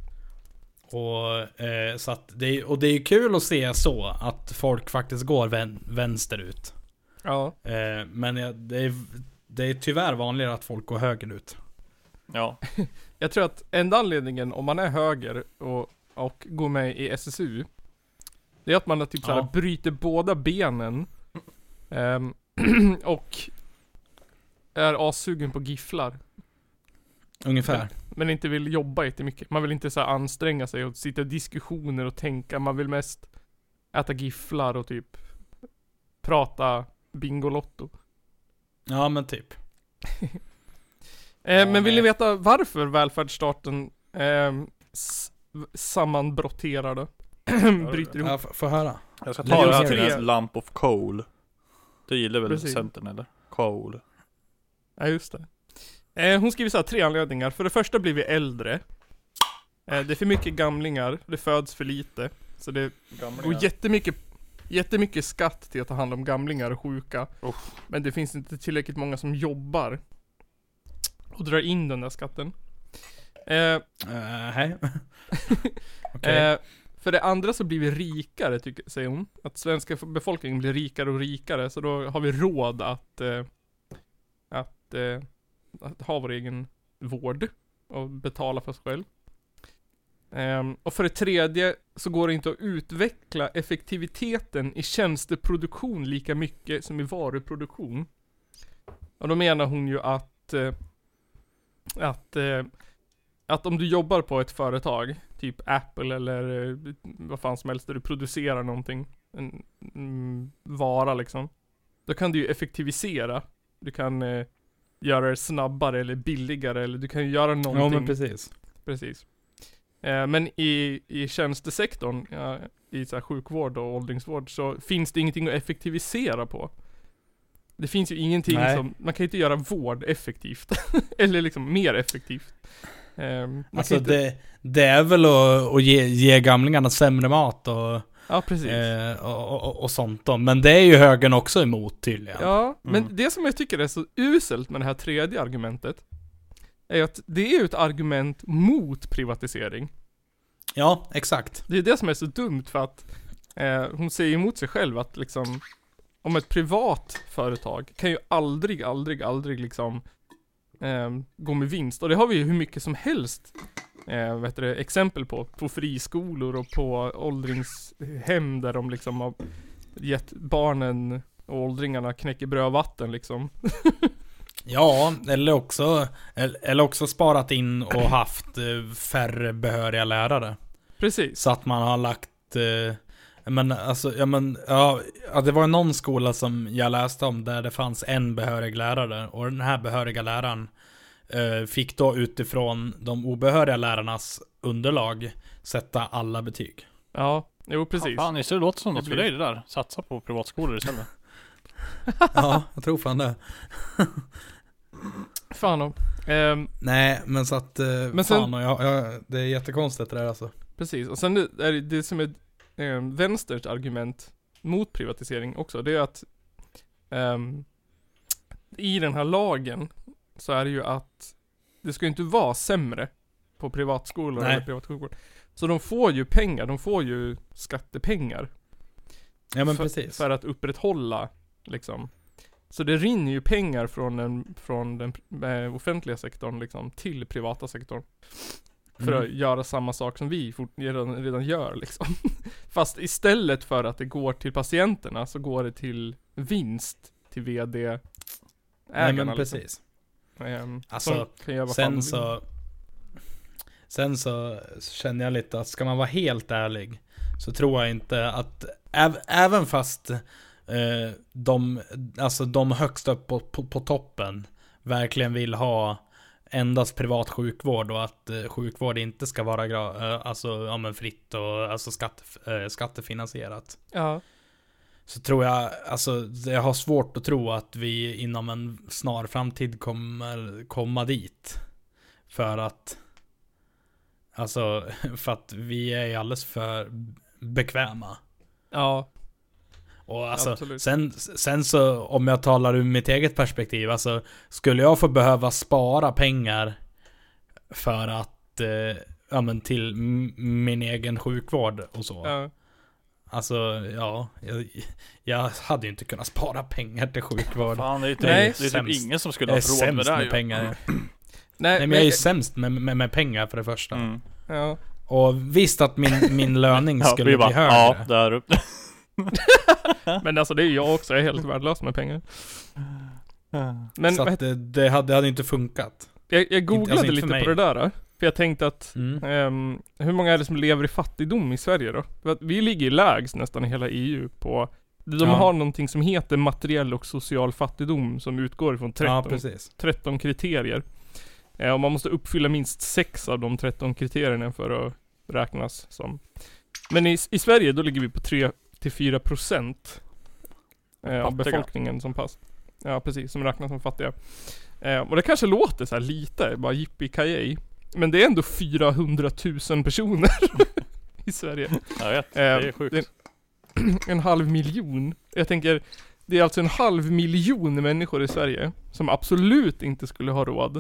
Och, eh, så att det, är- och det är kul att se så, att folk faktiskt går vän, vänsterut. Ja. Eh, men jag- det är, det är tyvärr vanligare att folk går högerut. Ja, Jag tror att enda anledningen om man är höger och, och går med i S S U, det är att man har typ såhär Ja. bryter båda benen ehm, och är assugen på gifflar. Ungefär. Men inte vill jobba jättemycket. Man vill inte så här anstränga sig och sitta i diskussioner och tänka. Man vill mest äta gifflar och typ prata Bingolotto. Ja men typ. Eh, Ja, men vill ni nej. veta varför välfärdsstaten eh, s- sammanbrotterar då? Bryter ihop? Ja, f- få höra. jag ska Det ta är det här ju till tre- en lamp of coal. Det gillar väl Precis. Centern eller? Coal. Ja, just det. Eh, hon skriver så här, tre anledningar. För det första blir vi äldre. Eh, det är för mycket gamlingar. Det föds för lite. Så det går jättemycket, jättemycket skatt till att ta hand om gamlingar och sjuka. Oh. Men det finns inte tillräckligt många som jobbar och drar in den där skatten. Eh, Uh, hej. Okej. eh, för det andra så blir vi rikare, tycker, säger hon. Att svenska befolkningen blir rikare och rikare. Så då har vi råd att, eh, att, eh, att ha vår egen vård. Och betala för oss själv. Um, och för det tredje så går det inte att utveckla effektiviteten i tjänsteproduktion lika mycket som i varuproduktion. Och då menar hon ju att uh, att, uh, att om du jobbar på ett företag, typ Apple eller uh, vad fan som helst, där du producerar någonting, en mm, vara liksom, då kan du ju effektivisera. Du kan uh, göra det snabbare eller billigare, eller du kan ju göra någonting. Ja, men precis. Precis. Eh, men i, i tjänstesektorn, ja, i så här sjukvård och åldringsvård, så finns det ingenting att effektivisera på. Det finns ju ingenting Nej. som, man kan ju inte göra vård effektivt. Eller liksom mer effektivt. Eh, Alltså inte, det, det är väl att, att ge, ge gamlingarna sämre mat och, ja, precis. eh, och, och, och sånt då. Men det är ju högern också emot tydligen. Ja, men Mm. det som jag tycker är så uselt med det här tredje argumentet är att det är ju ett argument mot privatisering. Ja, exakt. Det är det som är så dumt, för att eh, hon säger emot sig själv att liksom, om ett privat företag kan ju aldrig, aldrig, aldrig liksom eh, gå med vinst. Och det har vi ju hur mycket som helst eh, vet du, exempel på. På friskolor och på åldringshem där de liksom har gett barnen och åldringarna knäcker bröd och vatten liksom. Ja, eller också, eller också sparat in och haft eh, färre behöriga lärare. Precis. Så att man har lagt eh, men alltså, ja men ja, ja, det var någon skola som jag läste om där det fanns en behörig lärare, och den här behöriga läraren eh, fick då utifrån de obehöriga lärarnas underlag sätta alla betyg. Ja, jo precis. Fan, det låter som något Det för blir- dig det där. Satsa på privatskolor istället. Ja, jag tror fan det. Fan då. Ehm, Nej, men så att eh, Men sen- fan, och jag, jag, det är jättekonstigt det där alltså. Precis, och sen är det, det som är eh, vänsters argument mot privatisering också, det är att ehm, i den här lagen så är det ju att det ska ju inte vara sämre på privatskolor Nej. eller privatsjukvård. Så de får ju pengar, de får ju skattepengar Ja men för, precis. för att upprätthålla liksom. Så det rinner ju pengar från den, från den eh, offentliga sektorn liksom till privata sektorn. För Mm. att göra samma sak som vi fort, redan, redan gör liksom. Fast istället för att det går till patienterna så går det till vinst till vd-ägarna. Nej men liksom. precis. Ehm, Alltså, som kan göra vad fan de Sen vill. så Sen så känner jag lite att ska man vara helt ärlig så tror jag inte att äv, även fast eh, de, alltså de högst upp på, på, på toppen verkligen vill ha endast privat sjukvård och att eh, sjukvård inte ska vara gra, eh, alltså, ja, men fritt och alltså skatte, eh, skattefinansierat. Ja, Så tror jag, alltså jag har svårt att tro att vi inom en snar framtid kommer komma dit. För att Alltså, för att vi är alldeles för bekväma. ja, Och alltså, absolut. sen, sen så, om jag talar ur mitt eget perspektiv, alltså, skulle jag få behöva spara pengar för att, eh, ja men till m- min egen sjukvård och så. Ja. Alltså, ja, jag, jag hade ju inte kunnat spara pengar till sjukvård. Fan, det är, inte, Nej. det är typ Sämst. ingen som skulle Jag ha är råd med sämst det här med ju. pengar. Nej, Nej men jag är ju sämst med, med, med pengar för det första. Mm. ja. Och visst att min, min löning Ja, skulle vi bli bara, högre. ja, där uppe. Men alltså det är jag också, jag är helt värdelös med pengar. Men så vad att det, det, hade, det hade inte funkat. Jag, jag googlade alltså inte lite för mig. på det där. För jag tänkte att Mm. ehm, hur många är det som lever i fattigdom i Sverige då? För att vi ligger lägst nästan i hela E U på. De Ja. har någonting som heter materiell och social fattigdom som utgår från Ja, tretton, precis. tretton kriterier. Eh, och man måste uppfylla minst sex av de tretton kriterierna för att räknas som. Men i, i Sverige då ligger vi på tre till fyra procent eh, av Fattiga. befolkningen som pass. Ja precis, som räknas som fattiga. Eh, och det kanske låter så här lite, bara yippee-ki-yay. Men det är ändå fyrahundratusen personer i Sverige. Jag vet, Eh, det är sjukt. det- En halv miljon. Jag tänker, det är alltså en halv miljon människor i Sverige som absolut inte skulle ha råd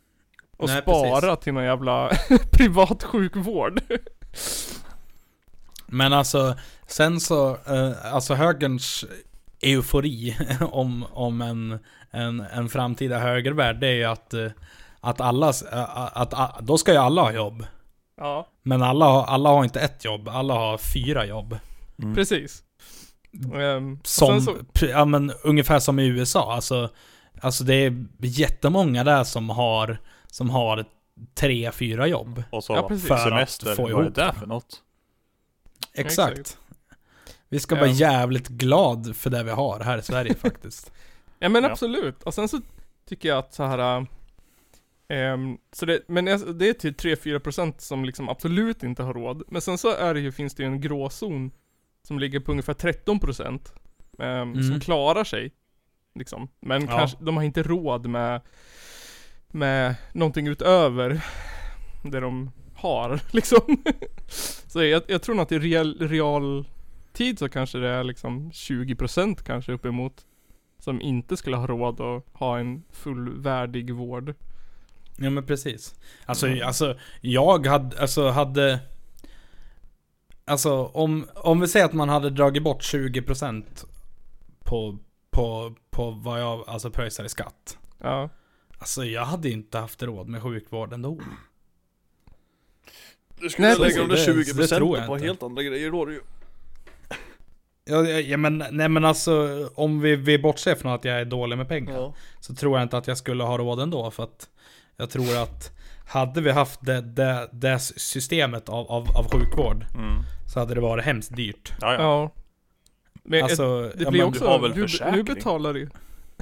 att Nej, spara precis. till någon jävla privat sjukvård. Men alltså, sen så, eh, alltså högerns eufori om, om en, en, en framtida högervärld, det är ju att, eh, att alla, att, att, då ska ju alla ha jobb. Ja. Men alla, har- alla har inte ett jobb, alla har fyra jobb. Mm. Precis. Um, Som, så, pr- ja, men, ungefär som i U S A. Alltså, alltså det är jättemånga där som har, som har tre, fyra jobb. Och så Ja, precis. För att semester, få vad är ihop det det. för något? Exakt. Exakt. Vi ska vara Ja. jävligt glad för det vi har här i Sverige faktiskt. ja men Ja. absolut. Och sen så tycker jag att så här. ehm, så det, men det det är till tre till fyra procent som liksom absolut inte har råd. Men sen så är det ju, finns det ju en gråzon som ligger på ungefär tretton procent. ehm, Mm. Som klarar sig. Liksom. Men Ja. kanske, de har inte råd med med någonting utöver det de har liksom. Så jag, jag tror nog att i real, real tid så kanske det är liksom tjugo procent kanske uppemot som inte skulle ha råd att ha en fullvärdig vård. Ja men precis. Alltså, alltså jag hade, alltså hade Alltså om, om vi säger att man hade dragit bort tjugo procent på, på, på vad jag alltså pröjsar i skatt. Ja. Alltså jag hade inte haft råd med sjukvård ändå. Du skulle Nej, lägga precis. de där Det- tjugo det tror procenten jag på inte. helt andra grejer då är det ju. Ja, ja, ja men, nej men alltså om vi, vi bortser från att jag är dålig med pengar. Ja. Så tror jag inte att jag skulle ha råd ändå. För att jag tror att hade vi haft det, det, det systemet av, av, av sjukvård, Mm. så hade det varit hemskt dyrt. Ja, ja. Ja. Men Alltså, det ja, blir men också, du har väl nu, nu försäkring? betalar du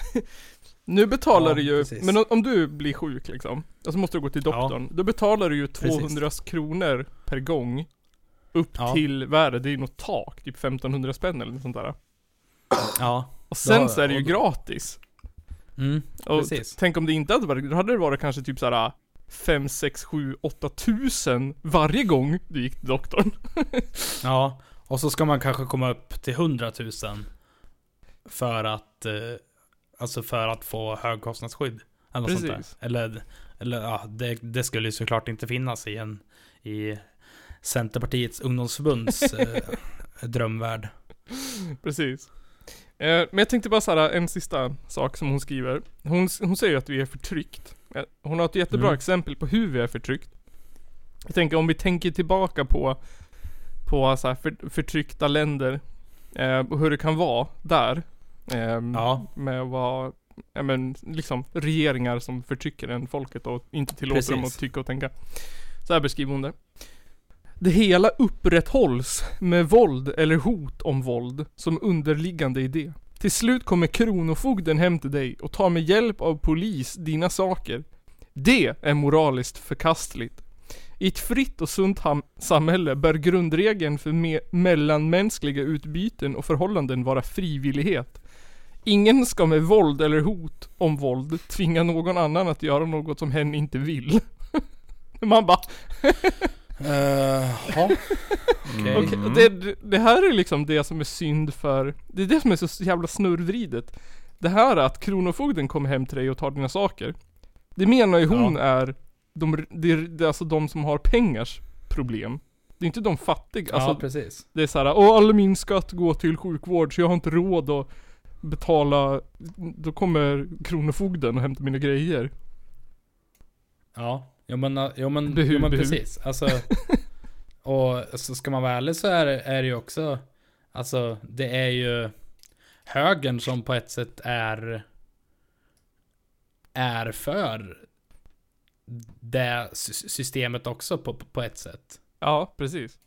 Nu betalar Ja, du ju, precis. men om, om du blir sjuk liksom, och så måste du gå till doktorn, då betalar du ju Precis. tvåhundra kronor per gång. Upp Ja. till värde, det är något tak, typ femtonhundra spänn eller något sånt där. Ja, Och sen Ja, så är det ju och då- gratis. mm, Och precis. t- tänk om det inte hade varit, då hade det varit kanske typ såhär fem, sex, sju, åtta tusen varje gång du gick till doktorn. Ja, och så ska man kanske komma upp till hundratusen för att eh, alltså för att få högkostnadsskydd eller något sånt där. Precis. Eller, eller ja, det, det skulle ju såklart inte finnas i en i Centerpartiets ungdomsförbunds eh, drömvärld. Precis. Eh, men jag tänkte bara såhär, en sista sak som hon skriver. Hon, hon säger att vi är förtryckt. Eh, Hon har ett jättebra Mm. exempel på hur vi är förtryckt. Jag tänker om vi tänker tillbaka på på så här för, förtryckta länder eh, och hur det kan vara där. Eh, Ja. Med vad, ja men liksom regeringar som förtrycker en folket och inte tillåter dem Precis. att tycka och tänka. Så här beskriver hon det. Det hela upprätthålls med våld eller hot om våld som underliggande idé. Till slut kommer kronofogden hem till dig och tar med hjälp av polis dina saker. Det är moraliskt förkastligt. I ett fritt och sunt ham- samhälle bör grundregeln för me- mellanmänskliga utbyten och förhållanden vara frivillighet. Ingen ska med våld eller hot om våld tvinga någon annan att göra något som hen inte vill. Man bara, Uh, ja. Okej. okej, och det, det här är liksom det som är synd för, det är det som är så jävla snurrvridet. Det här är att kronofogden kommer hem till dig och tar dina saker. Det menar ju hon Ja. är, de, det, är, det är alltså de som har pengars problem. Det är inte de fattiga. Alltså, Ja, precis. det är såhär, åh all min skatt går till sjukvård så jag har inte råd att betala, då kommer kronofogden och hämtar mina grejer. Ja, jo men, uh, jo, men, Behu, jo, men behu. precis. Alltså, och så ska man vara ärlig så är, det- är det ju också, alltså det är ju högern som på ett sätt är är för det sy- systemet också på, på ett sätt. Ja, precis.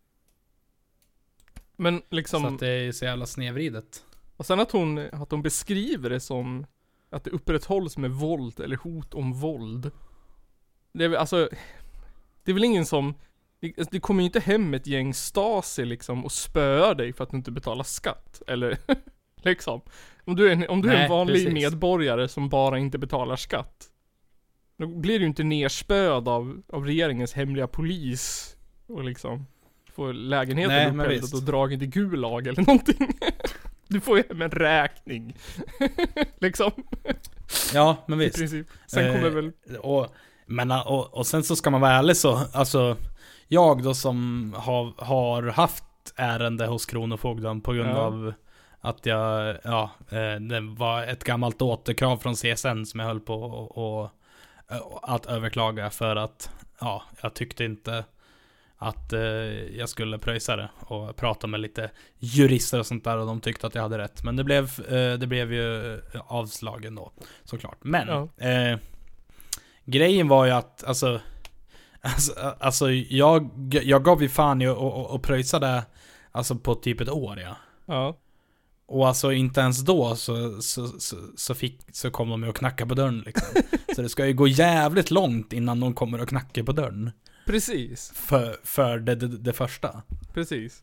Men liksom, Så att det är ju så jävla snedvridet. och sen att hon, att hon beskriver det som att det upprätthålls med våld eller hot om våld. Det är väl, alltså, det är väl ingen som, det, det kommer ju inte hem ett gäng Stasi liksom och spöar dig för att du inte betalar skatt. Eller liksom. Om du är en, om du är en Nej, vanlig precis. medborgare som bara inte betalar skatt. Då blir du inte nerspöad av, av regeringens hemliga polis. Och liksom får lägenheten Nej, men upphävd visst. och dragen till Gulag eller någonting. Du får ju hem en räkning. liksom. Ja, men I visst. princip. Sen Eh, kommer väl, Och, men, och, och sen så ska man vara ärlig så, alltså jag då som har, har haft ett ärende hos Kronofogden på grund Ja. av att jag, ja, eh, det var ett gammalt återkrav från C S N som jag höll på och, och, och att överklaga för att, ja, jag tyckte inte att eh, jag skulle pröjsa det och prata med lite jurister och sånt där och de tyckte att jag hade rätt. Men det blev, eh, det blev ju avslagen då, såklart. Men Ja. eh, grejen var ju att, alltså, alltså, alltså jag, jag gav ju fan i och, och, och pröjsade alltså på typ ett år, ja. Ja. Och alltså inte ens då så, så, så, så, fick, så kom de ju och knackade på dörren liksom. Så det ska ju gå jävligt långt innan de kommer och knackar på dörren. Precis. För, för det, det, det första. Precis.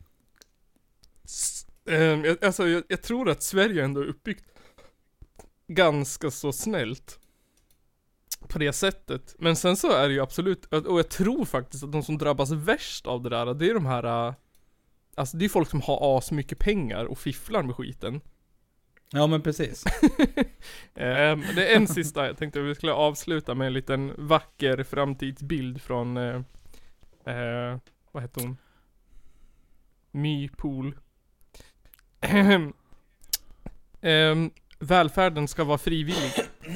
S- ehm, jag, alltså jag, jag tror att Sverige ändå är uppbyggt ganska så snällt på det sättet. Men sen så är det ju absolut, och jag tror faktiskt att de som drabbas värst av det där, det är de här äh, alltså det är folk som har as mycket pengar och fifflar med skiten. Ja men precis. Ehm, det är en sista, jag tänkte att vi skulle avsluta med en liten vacker framtidsbild från eh, eh, vad heter hon? My Pool. Ehm, ehm, välfärden ska vara frivillig.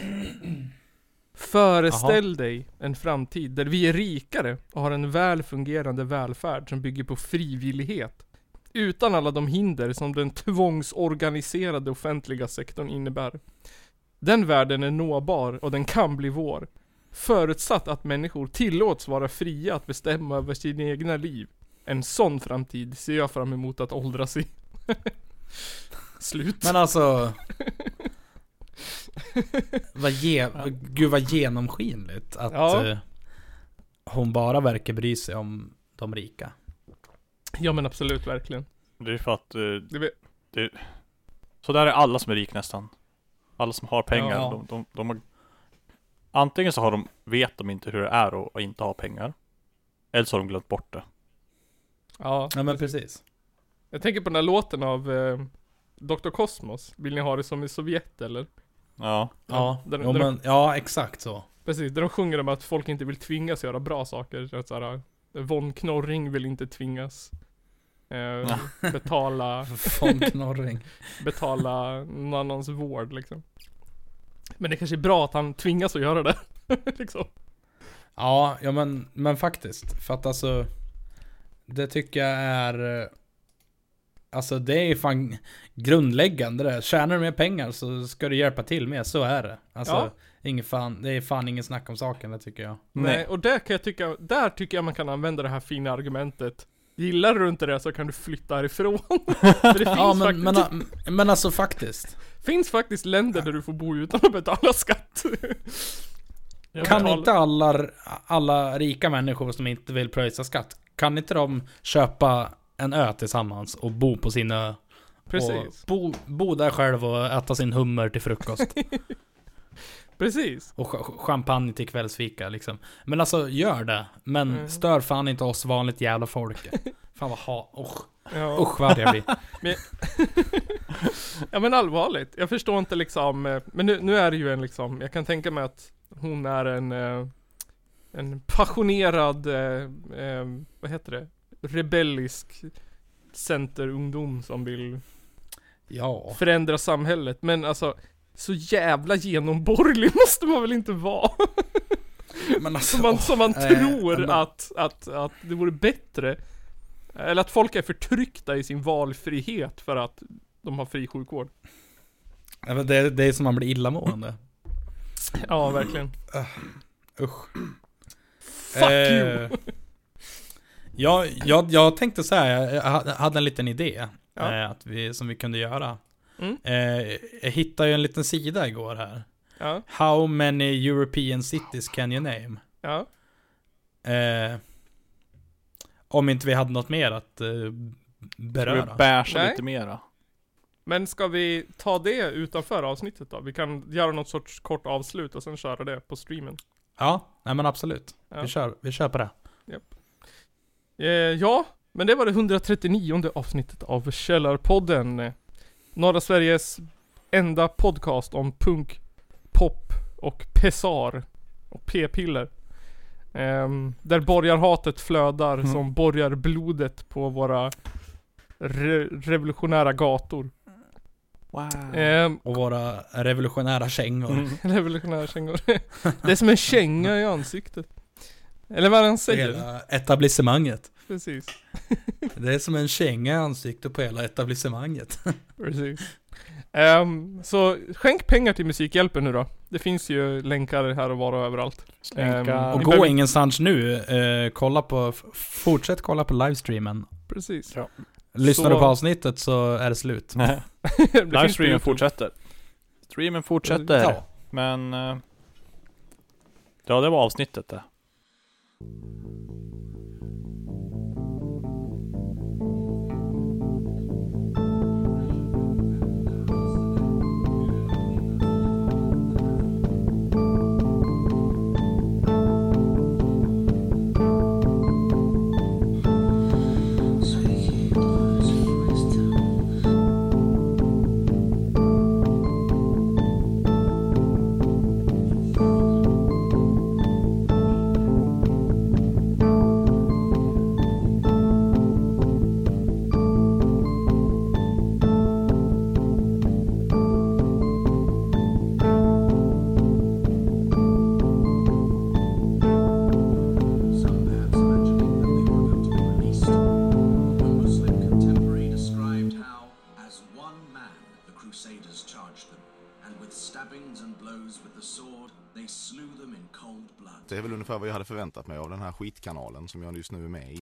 Föreställ Aha. dig en framtid där vi är rikare och har en väl fungerande välfärd som bygger på frivillighet. Utan alla de hinder som den tvångsorganiserade offentliga sektorn innebär. Den världen är nåbar och den kan bli vår. Förutsatt att människor tillåts vara fria att bestämma över sina egna liv. En sån framtid ser jag fram emot att åldras i. Slut. Men alltså vad ge, gud vad genomskinligt att Ja. eh, hon bara verkar bry sig om de rika. Ja men absolut, verkligen. Det är för att eh, Det vet- det, så där är alla som är rik nästan. Alla som har pengar, Ja. de, de, de har, antingen så har de, vet de inte hur det är att, att inte ha pengar. Eller så har de glömt bort det. Ja, Ja men precis. jag tänker på den här låten av eh, doktor Cosmos. Vill ni ha det som i Sovjet eller? Ja. Ja, den- jo, den- men, ja exakt så. Precis, där de sjunger om att folk inte vill tvingas göra bra saker. Så att såhär, Von Knorring vill inte tvingas eh, betala, Von Knorring. betala någon annans vård liksom. Men det kanske är bra att han tvingas att göra det. liksom. Ja, ja men, men faktiskt. För att alltså, det tycker jag är, eh, alltså det är fan grundläggande det. Tjänar du mer pengar så ska du hjälpa till med, så är det. Alltså, Ja. ingen fan, det är fan ingen snack om saken, det tycker jag. Nej, och där kan jag tycka, där tycker jag man kan använda det här fina argumentet. Gillar du inte det så kan du flytta härifrån. För det finns, Ja men, faktiskt, men, men alltså faktiskt. finns faktiskt länder där du får bo utan att betala skatt. Jag Kan betalar- inte alla, alla rika människor som inte vill pröjsa skatt, kan inte de köpa en ö tillsammans och bo på sin ö? Precis. Och bo, bo där själv och äta sin hummer till frukost. Precis. Och ch- champagne till kvällsfika liksom. Men alltså, gör det. Men Mm. stör fan inte oss vanligt jävla folk. Fan vad ha... Usch. Ja. Usch vad jag blir. Ja men allvarligt, jag förstår inte liksom, eh, men nu, nu är det ju en liksom, jag kan tänka mig att hon är en eh, en passionerad, eh, eh, vad heter det, rebellisk centerungdom som vill Ja. förändra samhället, men alltså så jävla genomborgerlig måste man väl inte vara? Men alltså, Som man, som man eh, tror men- att, att, att det vore bättre, eller att folk är förtryckta i sin valfrihet för att de har fri sjukvård. ja, men det, det är som man blir illamående. Ja, verkligen. Usch. Fuck Eh, you! jag, jag, jag tänkte så här, jag hade en liten idé. Ja. Eh, att vi, som vi kunde göra. Mm. Eh, jag hittade ju en liten sida igår här. Ja, How many European cities can you name? ja. Eh, om inte vi hade något mer att eh, Ska beröra. vi bärsa Nej. lite mera? Men ska vi ta det utanför avsnittet då? Vi kan göra något sorts kort avslut och sen köra det på streamen. Ja, nej men absolut. Ja. Vi, kör, vi kör på det. Eh, ja, men det var det hundratrettionionde avsnittet av Källarpodden. Eh, Norra Sveriges enda podcast om punk, pop och pessar och p-piller. Um, där borgarhatet flödar Mm. som borgarblodet på våra re- revolutionära gator. Wow. Um, Och våra revolutionära kängor. Mm. revolutionära kängor. Det är som en känga i ansiktet. Eller vad han säger. Hela etablissemanget. Precis. Det är som en känga i ansiktet på hela etablissemanget. Precis. Um, så skänk pengar till Musikhjälpen nu då. Det finns ju länkar här och var och överallt. Slänka. Ehm, Och Ni gå behöver- ingenstans nu. Eh, kolla på, f- fortsätt kolla på livestreamen. Precis. Ja. Lyssnar Så- du på avsnittet så är det slut. Nej. Det finns på Livestreamen YouTube. fortsätter. Streamen fortsätter. Ja. Men... eh, ja, det var avsnittet det. Some perhaps imagining that they were going to be released. A Muslim contemporary described how, as one man, the Crusaders charged them, and with stabbings and blows with the sword, they slew them in cold blood. Det är väl ungefär vad jag hade förväntat mig av den här skitkanalen som jag just nu är med i.